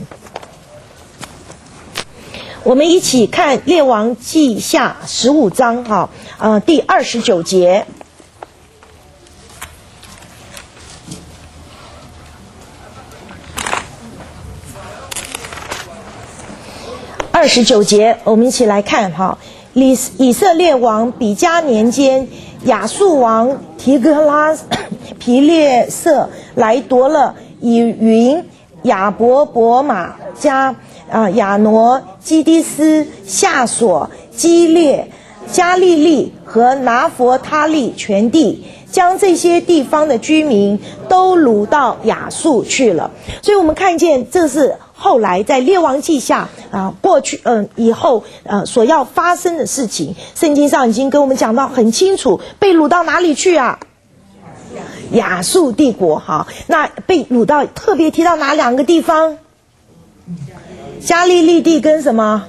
我们一起看列王记下十五章哈，呃，第二十九节。二十九节，我们一起来看哈。以以色列王比加年间，亚述王提格拉皮列色来夺了以云、亚伯伯马加啊、呃、亚挪、基迪斯、夏索、基列、加利利和拿佛他利全地，将这些地方的居民都掳到亚述去了。所以我们看见这是后来在列王记下啊、呃、过去嗯、呃、以后呃所要发生的事情。圣经上已经跟我们讲到很清楚，被掳到哪里去啊？亚述帝国哈。那被掳到特别提到哪两个地方？加利利地跟什么？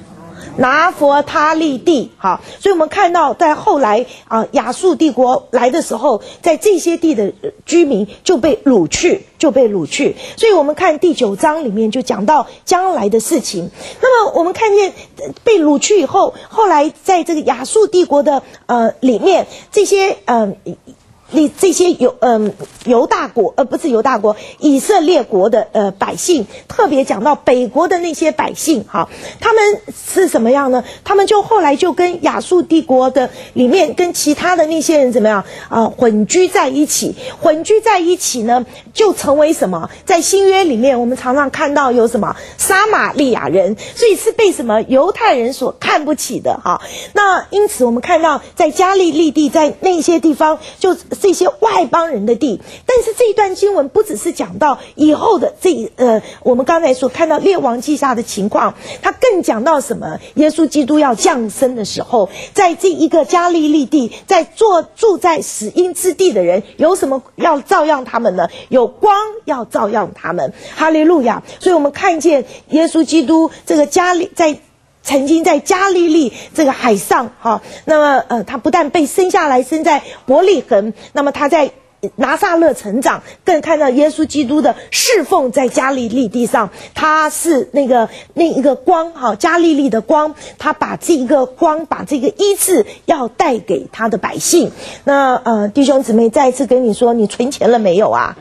拿佛他利地，好，所以我们看到在后来啊、呃、亚述帝国来的时候，在这些地的居民就被掳去，就被掳去。所以我们看第九章里面就讲到将来的事情。那么我们看见被掳去以后，后来在这个亚述帝国的呃里面，这些呃。你这些犹嗯犹大国呃不是犹大国以色列国的呃百姓，特别讲到北国的那些百姓哈，他们是什么样呢？他们就后来就跟亚述帝国的里面跟其他的那些人怎么样啊、呃、混居在一起，混居在一起呢，就成为什么？在新约里面，我们常常看到有什么撒玛利亚人，所以是被什么犹太人所看不起的哈。那因此我们看到在加利利地，在那些地方就。这些外邦人的地，但是这一段经文不只是讲到以后的这呃，我们刚才所看到列王记下的情况，它更讲到什么？耶稣基督要降生的时候，在这一个加利利地，在做住在死荫之地的人，有什么要照样他们呢？有光要照样他们，哈利路亚！所以我们看见耶稣基督这个加利在。曾经在加利利这个海上哈，那么呃，他不但被生下来生在伯利恒，那么他在拿撒勒成长，更看到耶稣基督的侍奉在加利利地上，他是那个那一个光哈，加利利的光，他把这一个光，把这个医治要带给他的百姓。那呃，弟兄姊妹，再一次跟你说，你存钱了没有啊？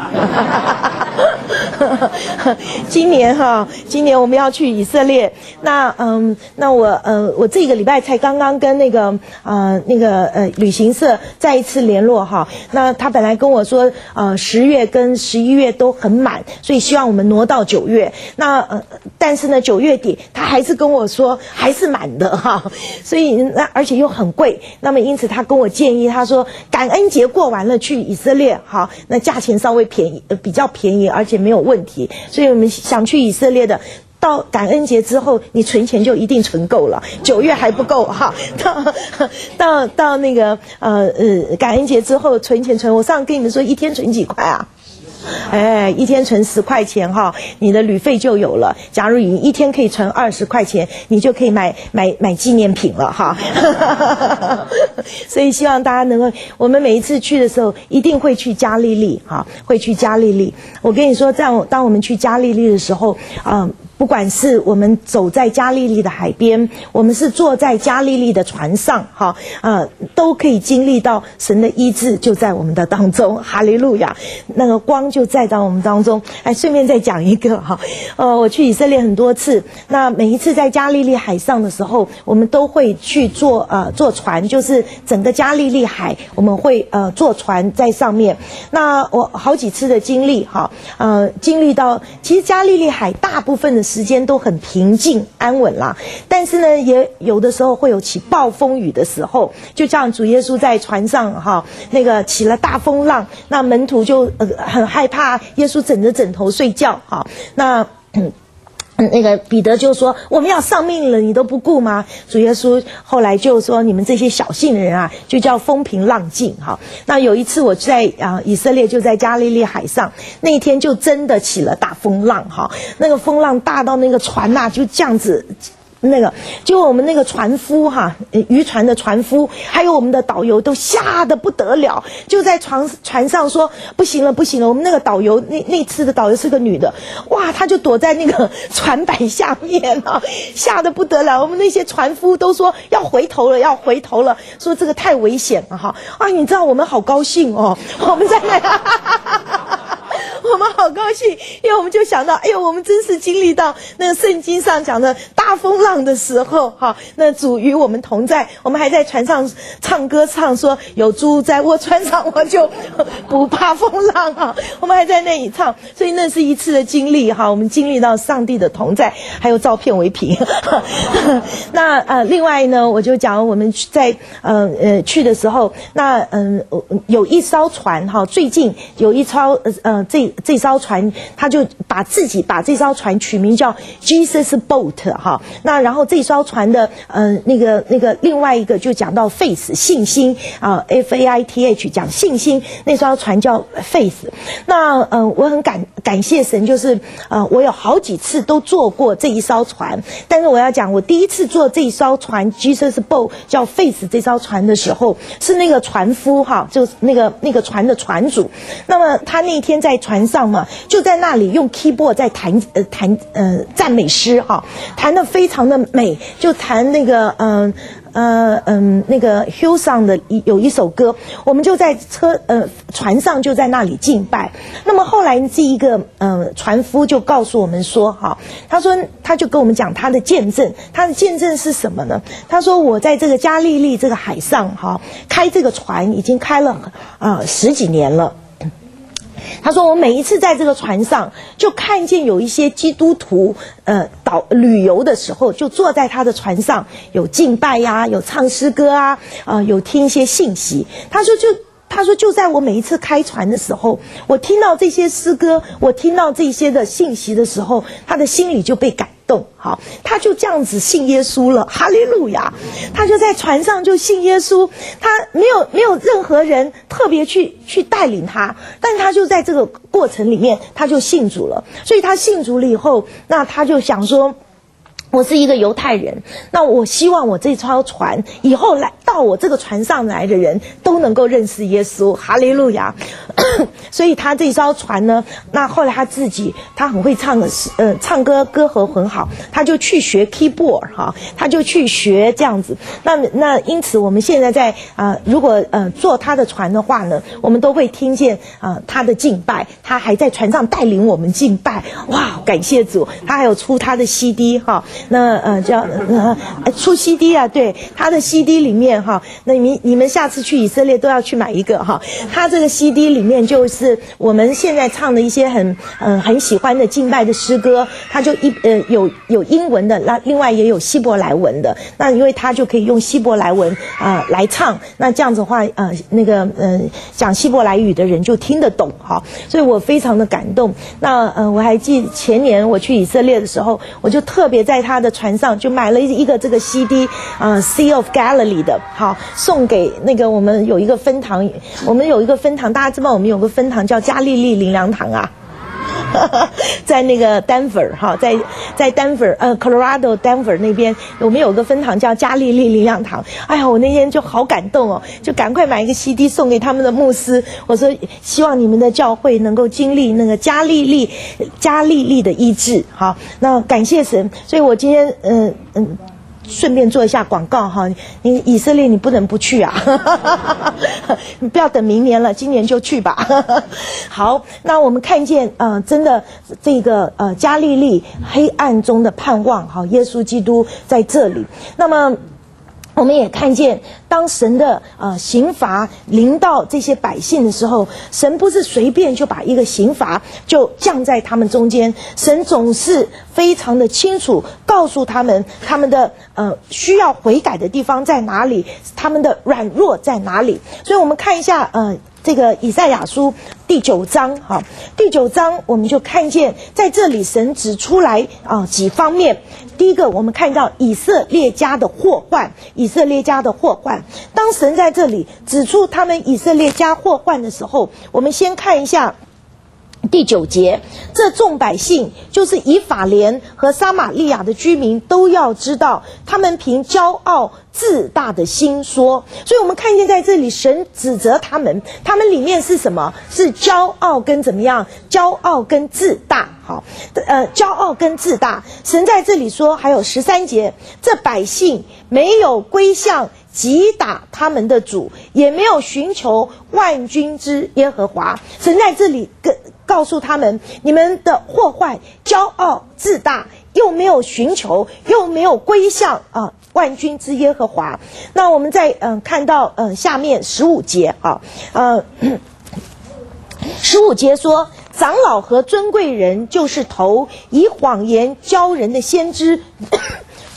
今年哈，今年我们要去以色列。那嗯，那我呃，我这个礼拜才刚刚跟那个呃那个呃旅行社再一次联络哈。那他本来跟我说，呃十月跟十一月都很满，所以希望我们挪到九月。那呃，但是呢，九月底他还是跟我说还是满的哈。所以那而且又很贵。那么因此他跟我建议，他说感恩节过完了去以色列，好，那价钱稍微便宜，呃比较便宜，而且没有问题。所以我们想去以色列的，到感恩节之后，你存钱就一定存够了。九月还不够哈，到到到那个呃呃感恩节之后存钱存，我上次跟你们说一天存几块啊？哎，一天存十块钱哈，你的旅费就有了。假如你一天可以存二十块钱，你就可以买买买纪念品了哈。所以希望大家能够，我们每一次去的时候，一定会去加利利哈，会去加利利。我跟你说，在当我们去加利利的时候，嗯。不管是我们走在加利利的海边，我们是坐在加利利的船上，哈，呃，都可以经历到神的医治就在我们的当中，哈利路亚，那个光就在到我们当中。哎，顺便再讲一个哈，呃，我去以色列很多次，那每一次在加利利海上的时候，我们都会去坐呃坐船，就是整个加利利海，我们会呃坐船在上面。那我好几次的经历哈，呃，经历到其实加利利海大部分的时间都很平静安稳啦，但是呢，也有的时候会有起暴风雨的时候，就像主耶稣在船上哈，那个起了大风浪，那门徒就呃很害怕，耶稣枕着枕头睡觉哈，那。嗯那个彼得就说我们要丧命了，你都不顾吗？主耶稣后来就说你们这些小信人啊，就叫风平浪静哈。那有一次我在啊、呃、以色列，就在加利利海上，那一天就真的起了大风浪哈，那个风浪大到那个船呐、啊、就这样子。那个，就我们那个船夫哈，渔船的船夫，还有我们的导游都吓得不得了，就在船船上说不行了不行了。我们那个导游那那次的导游是个女的，哇，她就躲在那个船板下面啊，吓得不得了。我们那些船夫都说要回头了要回头了，说这个太危险了哈。啊，你知道我们好高兴哦，我们在那我们好高兴，因为我们就想到，哎呦，我们真是经历到那个圣经上讲的大风浪的时候，哈，那主与我们同在，我们还在船上唱歌唱说，有主在我船上，我就不怕风浪啊，我们还在那里唱，所以那是一次的经历哈，我们经历到上帝的同在，还有照片为凭。那呃，另外呢，我就讲我们在呃呃去的时候，那嗯、呃、有一艘船哈，最近有一艘呃这这艘船，他就把自己把这艘船取名叫 Jesus Boat 哈。那然后这艘船的嗯、呃、那个那个另外一个就讲到 faith 信心啊 ，F A I T H 讲信心，那艘船叫 faith。那呃我很感感谢神，就是呃我有好几次都坐过这一艘船，但是我要讲，我第一次坐这一艘船 Jesus Boat 叫 faith 这艘船的时候，是那个船夫哈，就是那个那个船的船主。那么他那天在船上嘛，就在那里用 keyboard 在弹呃弹呃赞美诗哈，弹得非常的美，就弹那个嗯。呃嗯，那个 Hillsong 的有一首歌，我们就在车呃船上就在那里敬拜。那么后来这一个呃船夫就告诉我们说，哈，他说他就跟我们讲他的见证，他的见证是什么呢？他说我在这个加利利这个海上哈开这个船已经开了啊、呃、十几年了。他说我每一次在这个船上就看见有一些基督徒呃导旅游的时候，就坐在他的船上有敬拜呀、啊、有唱诗歌啊啊、呃、有听一些信息。他说就他说就在我每一次开船的时候，我听到这些诗歌，我听到这些的信息的时候，他的心里就被感动。好，他就这样子信耶稣了，哈利路亚！他就在船上就信耶稣，他没有没有任何人特别去去带领他，但他就在这个过程里面，他就信主了。所以他信主了以后，那他就想说，我是一个犹太人，那我希望我这艘船以后来到我这个船上来的人都能够认识耶稣，哈利路亚。所以他这艘船呢，那后来他自己他很会唱的呃唱歌，歌喉很好，他就去学 keyboard 哈，他就去学这样子。那那因此我们现在在啊、呃、如果呃坐他的船的话呢，我们都会听见啊、呃、他的敬拜，他还在船上带领我们敬拜，哇，感谢主！他还有出他的 C D 哈。那呃叫呃出 C D 啊，对，他的 C D 里面哈，那你们你们下次去以色列都要去买一个哈。他这个 C D 里面就是我们现在唱的一些很嗯、呃、很喜欢的敬拜的诗歌，他就一呃有有英文的，那另外也有希伯来文的。那因为他就可以用希伯来文啊、呃、来唱，那这样子的话呃那个嗯、呃、讲希伯来语的人就听得懂哈，所以我非常的感动。那呃我还记前年我去以色列的时候，我就特别在他的船上就买了一个这个 C D 啊、呃、Sea of Galilee 的，好送给那个我们有一个分堂，我们有一个分堂，大家知道我们有个分堂叫加利利灵粮堂啊。在那个 Denver 哈，在在 Denver 呃 Colorado Denver 那边，我们有个分堂叫加利利灵粮堂。哎呀，我那天就好感动哦，就赶快买一个 C D 送给他们的牧师。我说希望你们的教会能够经历那个加利利加利利的医治。好，那感谢神。所以我今天嗯嗯。顺便做一下广告哈，你以色列你不能不去啊，你不要等明年了，今年就去吧。好，那我们看见呃，真的这个呃加利利黑暗中的盼望，好，耶稣基督在这里。那么我们也看见，当神的呃刑罚临到这些百姓的时候，神不是随便就把一个刑罚就降在他们中间，神总是非常的清楚告诉他们他们的呃需要悔改的地方在哪里，他们的软弱在哪里。所以我们看一下呃这个以赛亚书第九章哈，第九章我们就看见在这里神指出来啊、呃、几方面。第一个，我们看到以色列家的祸患，以色列家的祸患。当神在这里指出他们以色列家祸患的时候，我们先看一下第九节，这众百姓就是以法莲和撒玛利亚的居民都要知道，他们凭骄傲自大的心说。所以我们看见在这里神指责他们，他们里面是什么？是骄傲跟怎么样？骄傲跟自大。好，呃，骄傲跟自大。神在这里说，还有十三节，这百姓没有归向击打他们的主，也没有寻求万军之耶和华。神在这里跟告诉他们，你们的祸患骄傲自大，又没有寻求，又没有归向啊、呃、万军之耶和华。那我们再嗯、呃、看到嗯、呃、下面十五节啊呃十五节说，长老和尊贵人就是头，以谎言教人的先知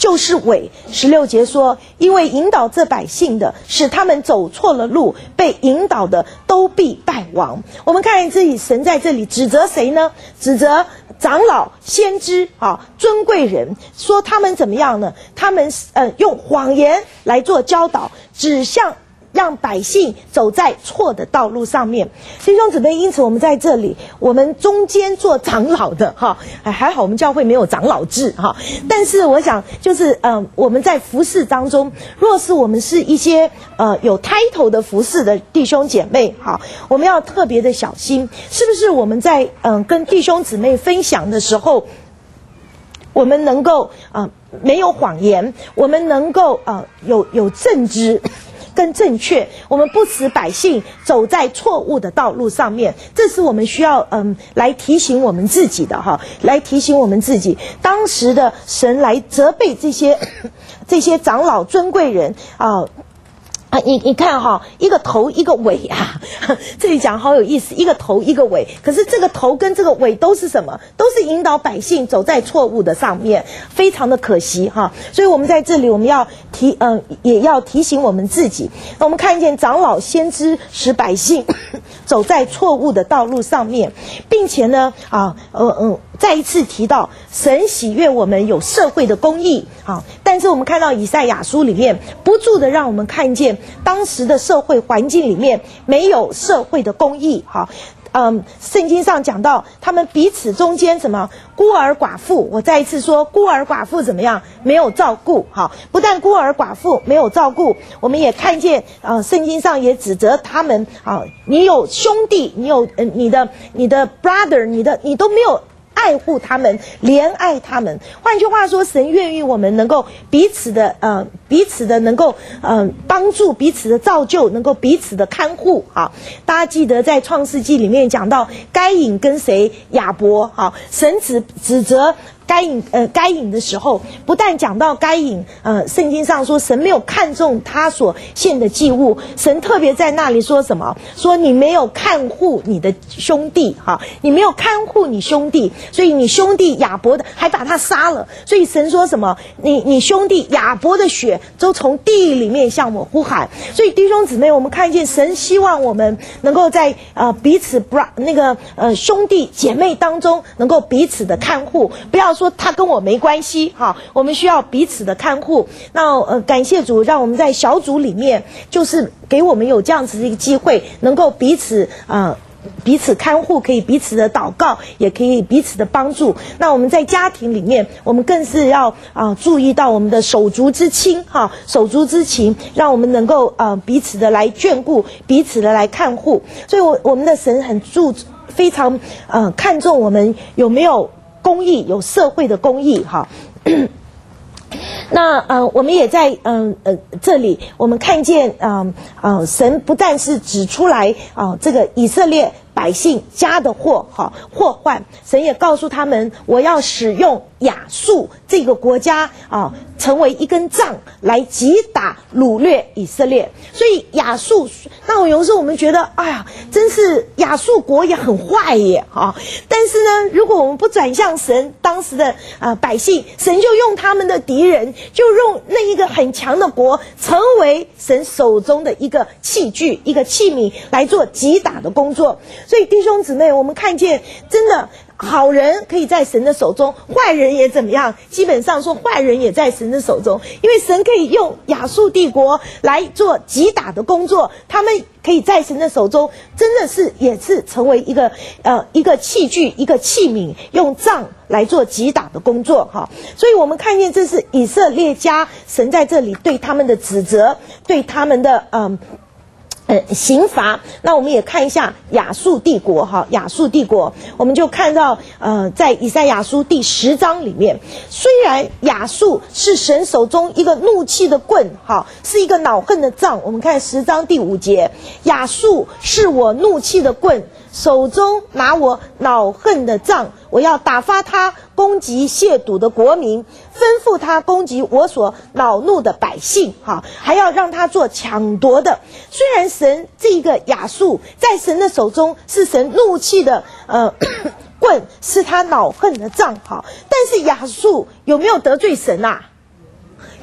就是伪。十六节说，因为引导这百姓的，使他们走错了路，被引导的都必败亡。我们看这里，神在这里指责谁呢？指责长老、先知啊、尊贵人，说他们怎么样呢？他们呃用谎言来做教导，指向让百姓走在错的道路上面。弟兄姊妹，因此我们在这里，我们中间做长老的哈，还好我们教会没有长老制哈。但是我想，就是呃我们在服事当中，若是我们是一些呃有 title 的服事的弟兄姐妹哈，我们要特别的小心，是不是我们在嗯、呃、跟弟兄姊妹分享的时候，我们能够啊、呃、没有谎言，我们能够啊、呃、有有正直更正确，我们不使百姓走在错误的道路上面，这是我们需要嗯来提醒我们自己的哈，来提醒我们自己。当时的神来责备这些这些长老尊贵人啊。啊，你你看哈，一个头一个尾啊，这里讲好有意思，一个头一个尾。可是这个头跟这个尾都是什么？都是引导百姓走在错误的上面，非常的可惜哈。所以我们在这里我们要提，嗯、呃，也要提醒我们自己。我们看见长老先知使百姓走在错误的道路上面，并且呢，啊，呃嗯，再一次提到神喜悦我们有社会的公义啊，但是我们看到以赛亚书里面不住的让我们看见。当时的社会环境里面没有社会的公义，哈，嗯，圣经上讲到他们彼此中间什么孤儿寡妇，我再一次说孤儿寡妇怎么样？没有照顾，哈，不但孤儿寡妇没有照顾，我们也看见啊、呃，圣经上也指责他们啊，你有兄弟，你有呃你的你的 brother， 你的你都没有。爱护他们，怜爱他们。换句话说，神愿意我们能够彼此的呃彼此的能够呃帮助彼此的造就，能够彼此的看护啊。大家记得在创世纪里面讲到该隐跟谁亚伯啊，神指指责。该隐呃该隐的时候，不但讲到该隐，呃，圣经上说神没有看重他所献的祭物，神特别在那里说什么？说你没有看护你的兄弟，哈，你没有看护你兄弟，所以你兄弟亚伯的还把他杀了。所以神说什么？你你兄弟亚伯的血都从地里面向我呼喊。所以弟兄姊妹，我们看见神希望我们能够在呃彼此那个呃兄弟姐妹当中能够彼此的看护，不要说他跟我没关系哈，我们需要彼此的看护。那呃，感谢主，让我们在小组里面，就是给我们有这样子的一个机会，能够彼此呃彼此看护，可以彼此的祷告，也可以彼此的帮助。那我们在家庭里面，我们更是要啊、呃、注意到我们的手足之亲哈，手足之情，让我们能够呃彼此的来眷顾，彼此的来看护。所以我我们的神很注非常呃看重我们有没有公益，有社会的公益哈。那呃，我们也在嗯 呃, 呃这里，我们看见嗯 呃, 呃神不但是指出来啊、呃、这个以色列百姓家的祸哈祸患，神也告诉他们，我要使用亚述这个国家啊、呃、成为一根杖来击打掳掠以色列。所以亚述，那我有时候我们觉得，哎呀，真是亚述国也很坏耶啊！但是呢，如果我们不转向神，当时的啊、呃、百姓，神就用他们的敌人，就用那一个很强的国，成为神手中的一个器具、一个器皿来做击打的工作。所以弟兄姊妹，我们看见真的好人可以在神的手中，坏人也怎么样？基本上说坏人也在神的手中，因为神可以用亚述帝国来做击打的工作，他们可以在神的手中，真的是也是成为一个呃一个器具、一个器皿，用杖来做击打的工作哈。所以我们看见这是以色列家神在这里对他们的指责，对他们的嗯。呃，刑罚。那我们也看一下亚述帝国哈，亚述帝国，我们就看到呃，在以赛亚书第十章里面，虽然亚述是神手中一个怒气的棍哈，是一个恼恨的杖。我们看十章第五节，亚述是我怒气的棍，手中拿我恼恨的杖，我要打发他攻击亵渎的国民，吩咐他攻击我所恼怒的百姓哈，还要让他做抢夺的。虽然神这个亚述在神的手中是神怒气的呃棍，是他恼恨的杖哈，但是亚述有没有得罪神啊？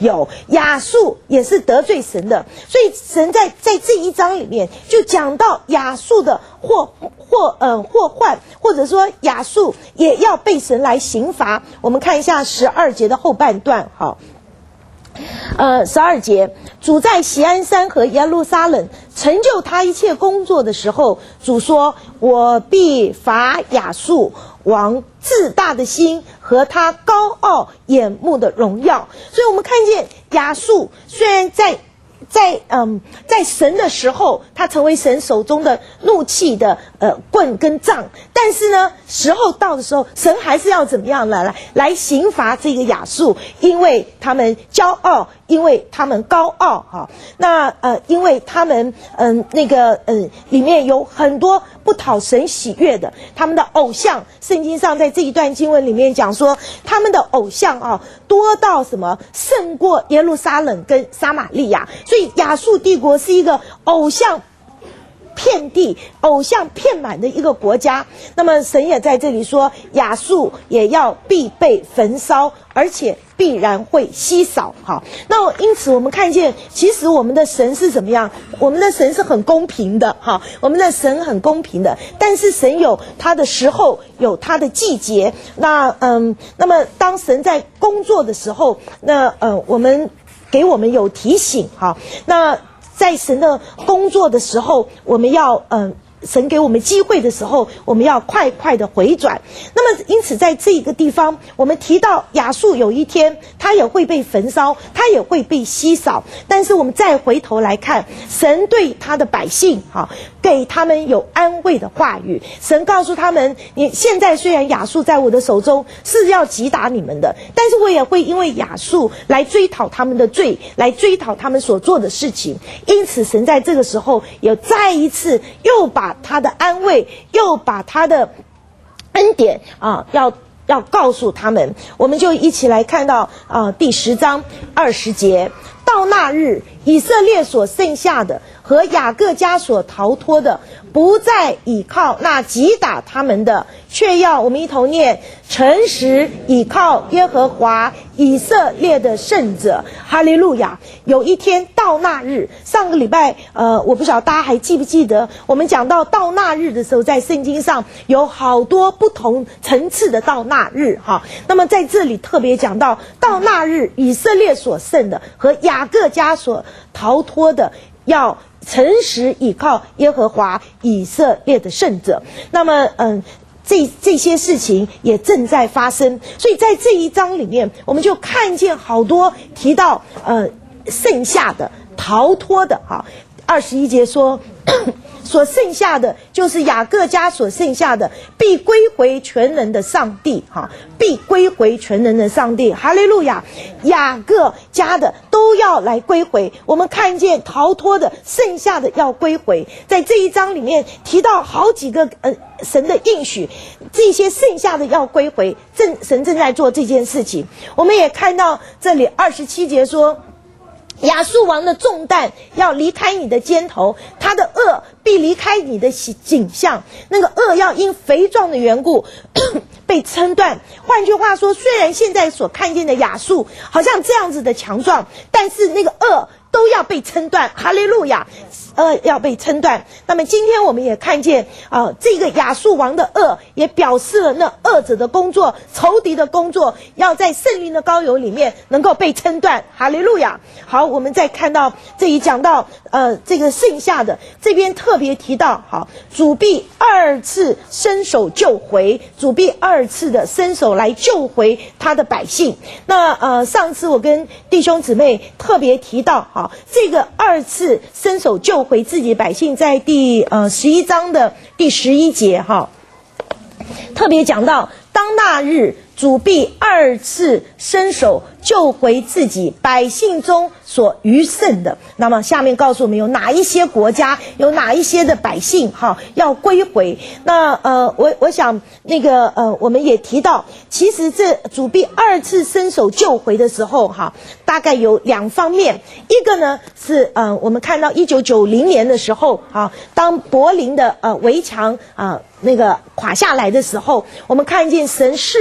有，亚述也是得罪神的，所以神在在这一章里面就讲到亚述的祸祸呃祸患，或者说亚述也要被神来刑罚。我们看一下十二节的后半段，好。呃，十二节，主在锡安山和耶路撒冷成就他一切工作的时候，主说：“我必罚亚述王自大的心和他高傲眼目的荣耀。”所以我们看见亚述虽然在在嗯，在神的时候，他成为神手中的怒气的呃棍跟杖，但是呢，时候到的时候，神还是要怎么样来来来刑罚这个亚述，因为他们骄傲，因为他们高傲哈。那呃，因为他们嗯、呃、那个嗯、呃、里面有很多不讨神喜悦的，他们的偶像，圣经上在这一段经文里面讲说，他们的偶像啊多到什么胜过耶路撒冷跟撒玛利亚。所以亚述帝国是一个偶像遍地、偶像遍满的一个国家。那么神也在这里说，亚述也要必被焚烧，而且必然会稀少。好，那因此我们看见，其实我们的神是怎么样？我们的神是很公平的，哈，我们的神很公平的。但是神有他的时候，有他的季节。那嗯，那么当神在工作的时候，那呃，我们给我们有提醒，哈，那。在神的工作的时候，我们要嗯、呃，神给我们机会的时候，我们要快快的回转。那么因此在这个地方，我们提到亚述有一天他也会被焚烧，他也会被稀少。但是我们再回头来看，神对他的百姓哈，给他们有安慰的话语。神告诉他们，你现在虽然亚述在我的手中是要击打你们的，但是我也会因为亚述来追讨他们的罪，来追讨他们所做的事情。因此神在这个时候也再一次又把他的安慰，又把他的恩典啊，要要告诉他们。我们就一起来看到啊，第十章二十节，到那日，以色列所剩下的和雅各家所逃脱的，不再倚靠那击打他们的，却要我们一同念：诚实倚靠耶和华以色列的圣者。哈利路亚！有一天到那日，上个礼拜呃，我不晓得大家还记不记得，我们讲到到那日的时候，在圣经上有好多不同层次的到那日哈。那么在这里特别讲到，到那日以色列所剩的和雅各家所逃脱的，要诚实倚靠耶和华以色列的圣者。那么嗯这这些事情也正在发生，所以在这一章里面，我们就看见好多提到呃剩下的、逃脱的哈。二十一节说，所剩下的就是雅各家所剩下的，必归回全能的上帝哈，必归回全能的上帝。哈利路亚！雅各家的都要来归回。我们看见逃脱的、剩下的要归回，在这一章里面提到好几个呃神的应许，这些剩下的要归回，正神正在做这件事情。我们也看到这里二十七节说，亚述王的重担要离开你的肩头，他的恶必离开你的景象。那个恶要因肥壮的缘故被撑断。换句话说，虽然现在所看见的亚述好像这样子的强壮，但是那个恶都要被撑断。哈利路亚！呃，要被撑断。那么今天我们也看见啊、呃，这个亚述王的恶也表示了那恶者的工作、仇敌的工作，要在圣灵的膏油里面能够被撑断。哈利路亚！好，我们再看到这里讲到呃这个剩下的，这边特别提到，好，主必二次伸手救回，主必二次的伸手来救回他的百姓。那呃上次我跟弟兄姊妹特别提到，好，这个二次伸手救回自己百姓，在第呃十一章的第十一节哈，特别讲到，当那日主必二次伸手救回自己百姓中所余剩的。那么下面告诉我们有哪一些国家，有哪一些的百姓哈要归回。那呃我我想那个呃我们也提到，其实这主必二次伸手救回的时候哈，大概有两方面。一个呢是呃我们看到一九九零年的时候啊，当柏林的呃围墙啊、呃、那个垮下来的时候，我们看见神释放他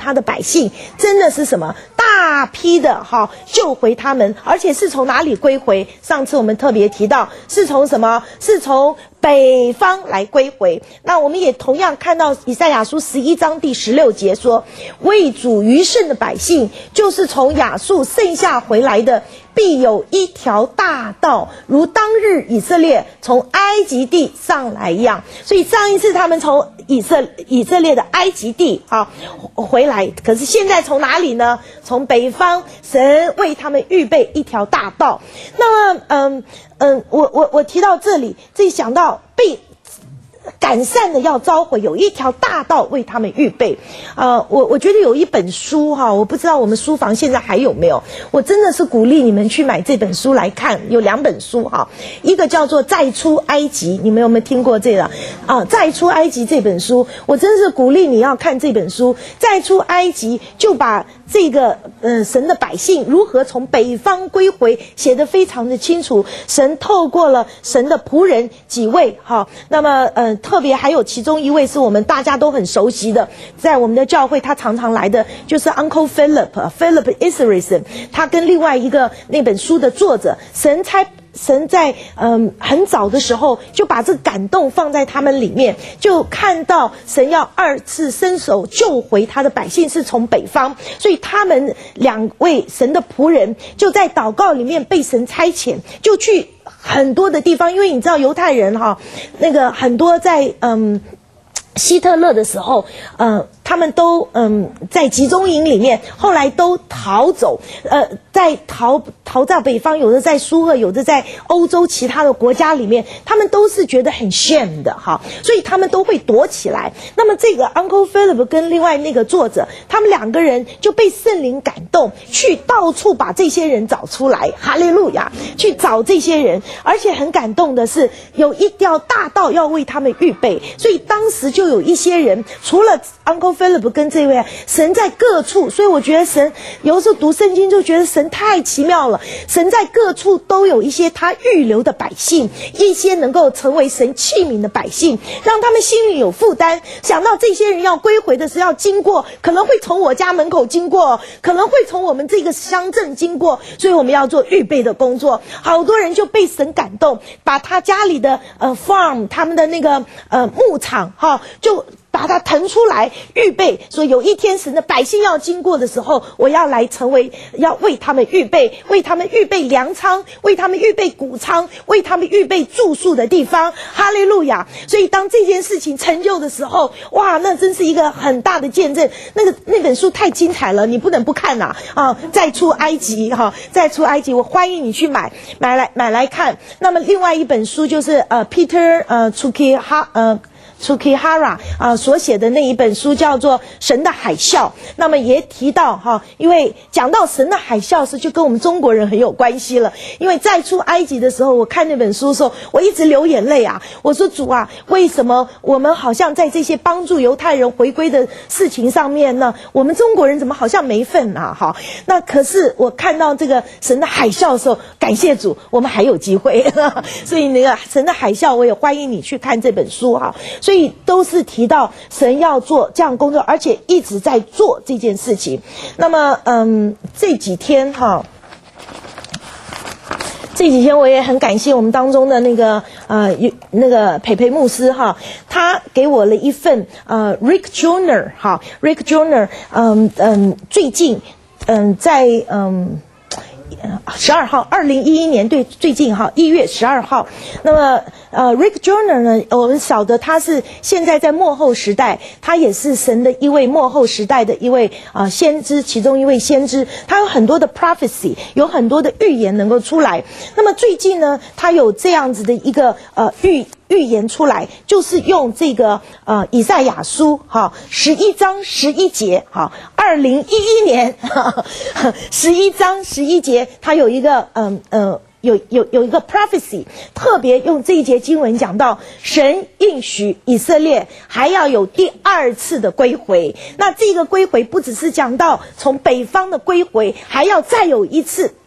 他的百姓，真的是什么大批的哈救回他们，而且是从哪里归回？上次我们特别提到，是从什么？是从北方来归回。那我们也同样看到以赛亚书十一章第十六节说，为主余剩的百姓，就是从亚述剩下回来的，必有一条大道，如当日以色列从埃及地上来一样。所以上一次他们从以色以色列的埃及地啊回来，可是现在从哪里呢？从北方，神为他们预备一条大道。那么嗯嗯，我我我提到这里，自己想到被赶散的要召回，有一条大道为他们预备。呃，我我觉得有一本书哈，我不知道我们书房现在还有没有。我真的是鼓励你们去买这本书来看，有两本书哈，一个叫做《再出埃及》，你们有没有听过这个啊？《再出埃及》这本书，我真是鼓励你要看这本书。《再出埃及》就把这个呃神的百姓如何从北方归回写得非常的清楚。神透过了神的仆人几位哈，那么呃特别还有其中一位是我们大家都很熟悉的，在我们的教会他常常来的就是 Uncle Philip Philip Israelson， 他跟另外一个那本书的作者，神才神在嗯很早的时候就把这个感动放在他们里面，就看到神要二次伸手救回他的百姓是从北方，所以他们两位神的仆人就在祷告里面被神差遣，就去很多的地方。因为你知道犹太人哈，那个很多在嗯希特勒的时候，呃，他们都嗯在集中营里面，后来都逃走，呃，在逃逃到北方，有的在苏俄，有的在欧洲其他的国家里面，他们都是觉得很 shame 的哈，所以他们都会躲起来。那么这个 Uncle Philip 跟另外那个作者，他们两个人就被圣灵感动，去到处把这些人找出来，哈利路亚，去找这些人，而且很感动的是，有一条大道要为他们预备，所以当时就有一些人，除了 Uncle Philip 跟这位，神在各处，所以我觉得神有时候读圣经就觉得神太奇妙了，神在各处都有一些他预留的百姓，一些能够成为神器皿的百姓，让他们心里有负担，想到这些人要归回的时候要经过，可能会从我家门口经过，可能会从我们这个乡镇经过，所以我们要做预备的工作。好多人就被神感动，把他家里的呃 farm 他们的那个呃牧场哈，就把它腾出来预备，说有一天神的百姓要经过的时候，我要来成为，要为他们预备，为他们预备粮仓，为他们预备谷仓，为他们预备住宿的地方。哈利路亚！所以当这件事情成就的时候，哇，那真是一个很大的见证。那个那本书太精彩了，你不能不看呐！啊，再出埃及哈，再出埃及，我欢迎你去买买来买来看。那么另外一本书就是呃 Peter 呃 Tsukihara 呃。Tsukihara 啊所写的那一本书叫做《神的海啸》，那么也提到哈，因为讲到神的海啸是就跟我们中国人很有关系了。因为在出埃及的时候，我看那本书的时候，我一直流眼泪啊。我说主啊，为什么我们好像在这些帮助犹太人回归的事情上面呢，我们中国人怎么好像没份啊？哈，那可是我看到这个神的海啸的时候，感谢主，我们还有机会。所以那个神的海啸，我也欢迎你去看这本书哈。所以都是提到神要做这样工作，而且一直在做这件事情。那么嗯这几天哈这几天我也很感谢我们当中的那个呃那个培培牧师哈，他给我了一份呃 Rick Joyner 哈 Rick Joyner 嗯嗯最近嗯在嗯十二号，二零一一年对，最近哈，一月十二号。那么呃 ，Rick Joyner 呢，我们晓得他是现在在末后时代，他也是神的一位末后时代的一位啊、呃、先知，其中一位先知，他有很多的 prophecy， 有很多的预言能够出来。那么最近呢，他有这样子的一个呃预。预言出来，就是用这个呃以赛亚书哈十一章十一节哈，二零一一年十一章十一节，它有一个嗯呃有有有一个 prophecy， 特别用这一节经文讲到神应许以色列还要有第二次的归回。那这个归回不只是讲到从北方的归回，还要再有一次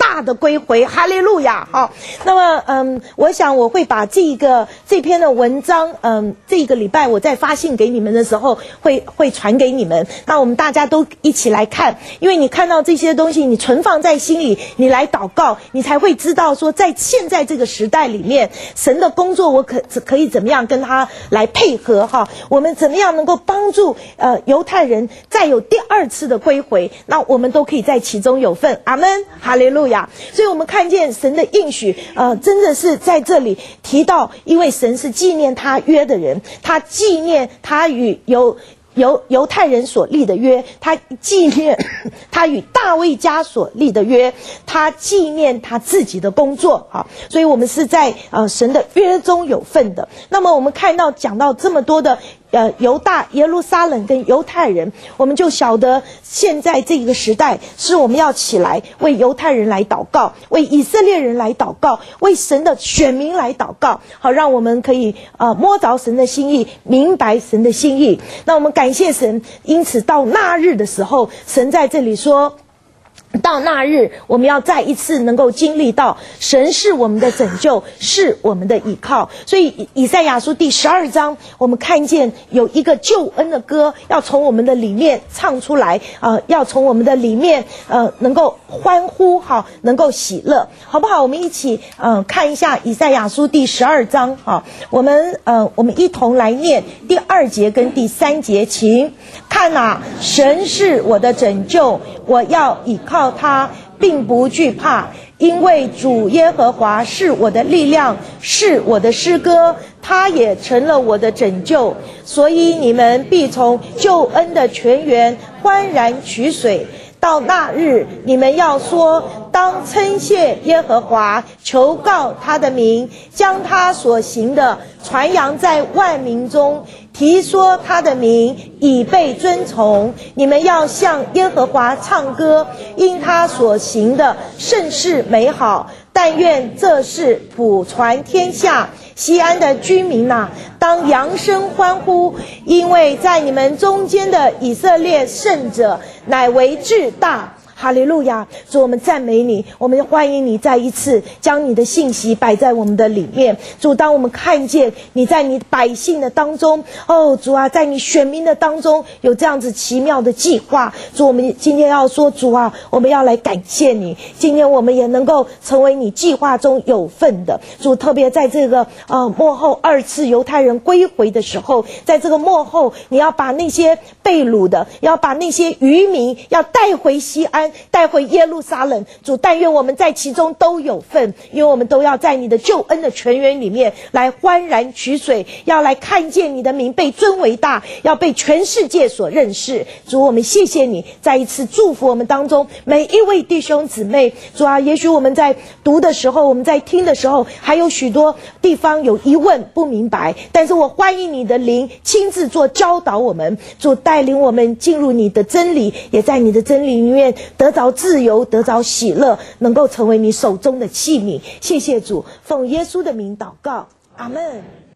大的归回，哈利路亚！好，那么嗯，我想我会把这个这篇的文章，嗯，这个礼拜我在发信给你们的时候，会会传给你们。那我们大家都一起来看，因为你看到这些东西，你存放在心里，你来祷告，你才会知道说，在现在这个时代里面，神的工作我可可以怎么样跟他来配合哈？我们怎么样能够帮助呃犹太人再有第二次的归回？那我们都可以在其中有份。阿们，哈利路亚！所以我们看见神的应许，呃，真的是在这里提到，因为神是纪念他约的人，他纪念他与犹犹犹太人所立的约，他纪念他与大卫家所立的约，他纪念他自己的工作啊，所以我们是在呃神的约中有份的。那么我们看到讲到这么多的呃犹大耶路撒冷跟犹太人，我们就晓得现在这个时代是我们要起来为犹太人来祷告，为以色列人来祷告，为神的选民来祷告，好让我们可以呃摸着神的心意，明白神的心意。那我们感谢神，因此到那日的时候，神在这里说，到那日我们要再一次能够经历到神是我们的拯救，是我们的依靠。所以以赛亚书第十二章我们看见有一个救恩的歌要从我们的里面唱出来，呃，要从我们的里面呃能够欢呼，好，能够喜乐，好不好？我们一起呃看一下以赛亚书第十二章，好，我们呃我们一同来念第二节跟第三节，请看啊，神是我的拯救，我要倚靠他，并不惧怕，因为主耶和华是我的力量，是我的诗歌，他也成了我的拯救，所以你们必从救恩的泉源欢然取水。到那日，你们要说，当称谢耶和华，求告他的名，将他所行的传扬在万民中，提说他的名，以被尊崇。你们要向耶和华唱歌，因他所行的甚是美好。但愿这事普传天下。西安的居民哪、啊，当扬声欢呼，因为在你们中间的以色列圣者乃为至大。哈利路亚！主，我们赞美你，我们欢迎你再一次将你的信息摆在我们的里面。主，当我们看见你在你百姓的当中，哦，主啊，在你选民的当中有这样子奇妙的计划。主，我们今天要说，主啊，我们要来感谢你。今天我们也能够成为你计划中有份的。主，特别在这个呃末后二次犹太人归回的时候，在这个末后，你要把那些被掳的，要把那些渔民要带回西安，带回耶路撒冷。主，但愿我们在其中都有份，因为我们都要在你的救恩的泉源里面来欢然取水，要来看见你的名被尊为大，要被全世界所认识。主，我们谢谢你，再一次祝福我们当中每一位弟兄姊妹。主啊，也许我们在读的时候，我们在听的时候，还有许多地方有疑问不明白，但是我欢迎你的灵亲自做教导我们。主，带领我们进入你的真理，也在你的真理里面得着自由，得着喜乐，能够成为你手中的器皿。谢谢主，奉耶稣的名祷告，阿们。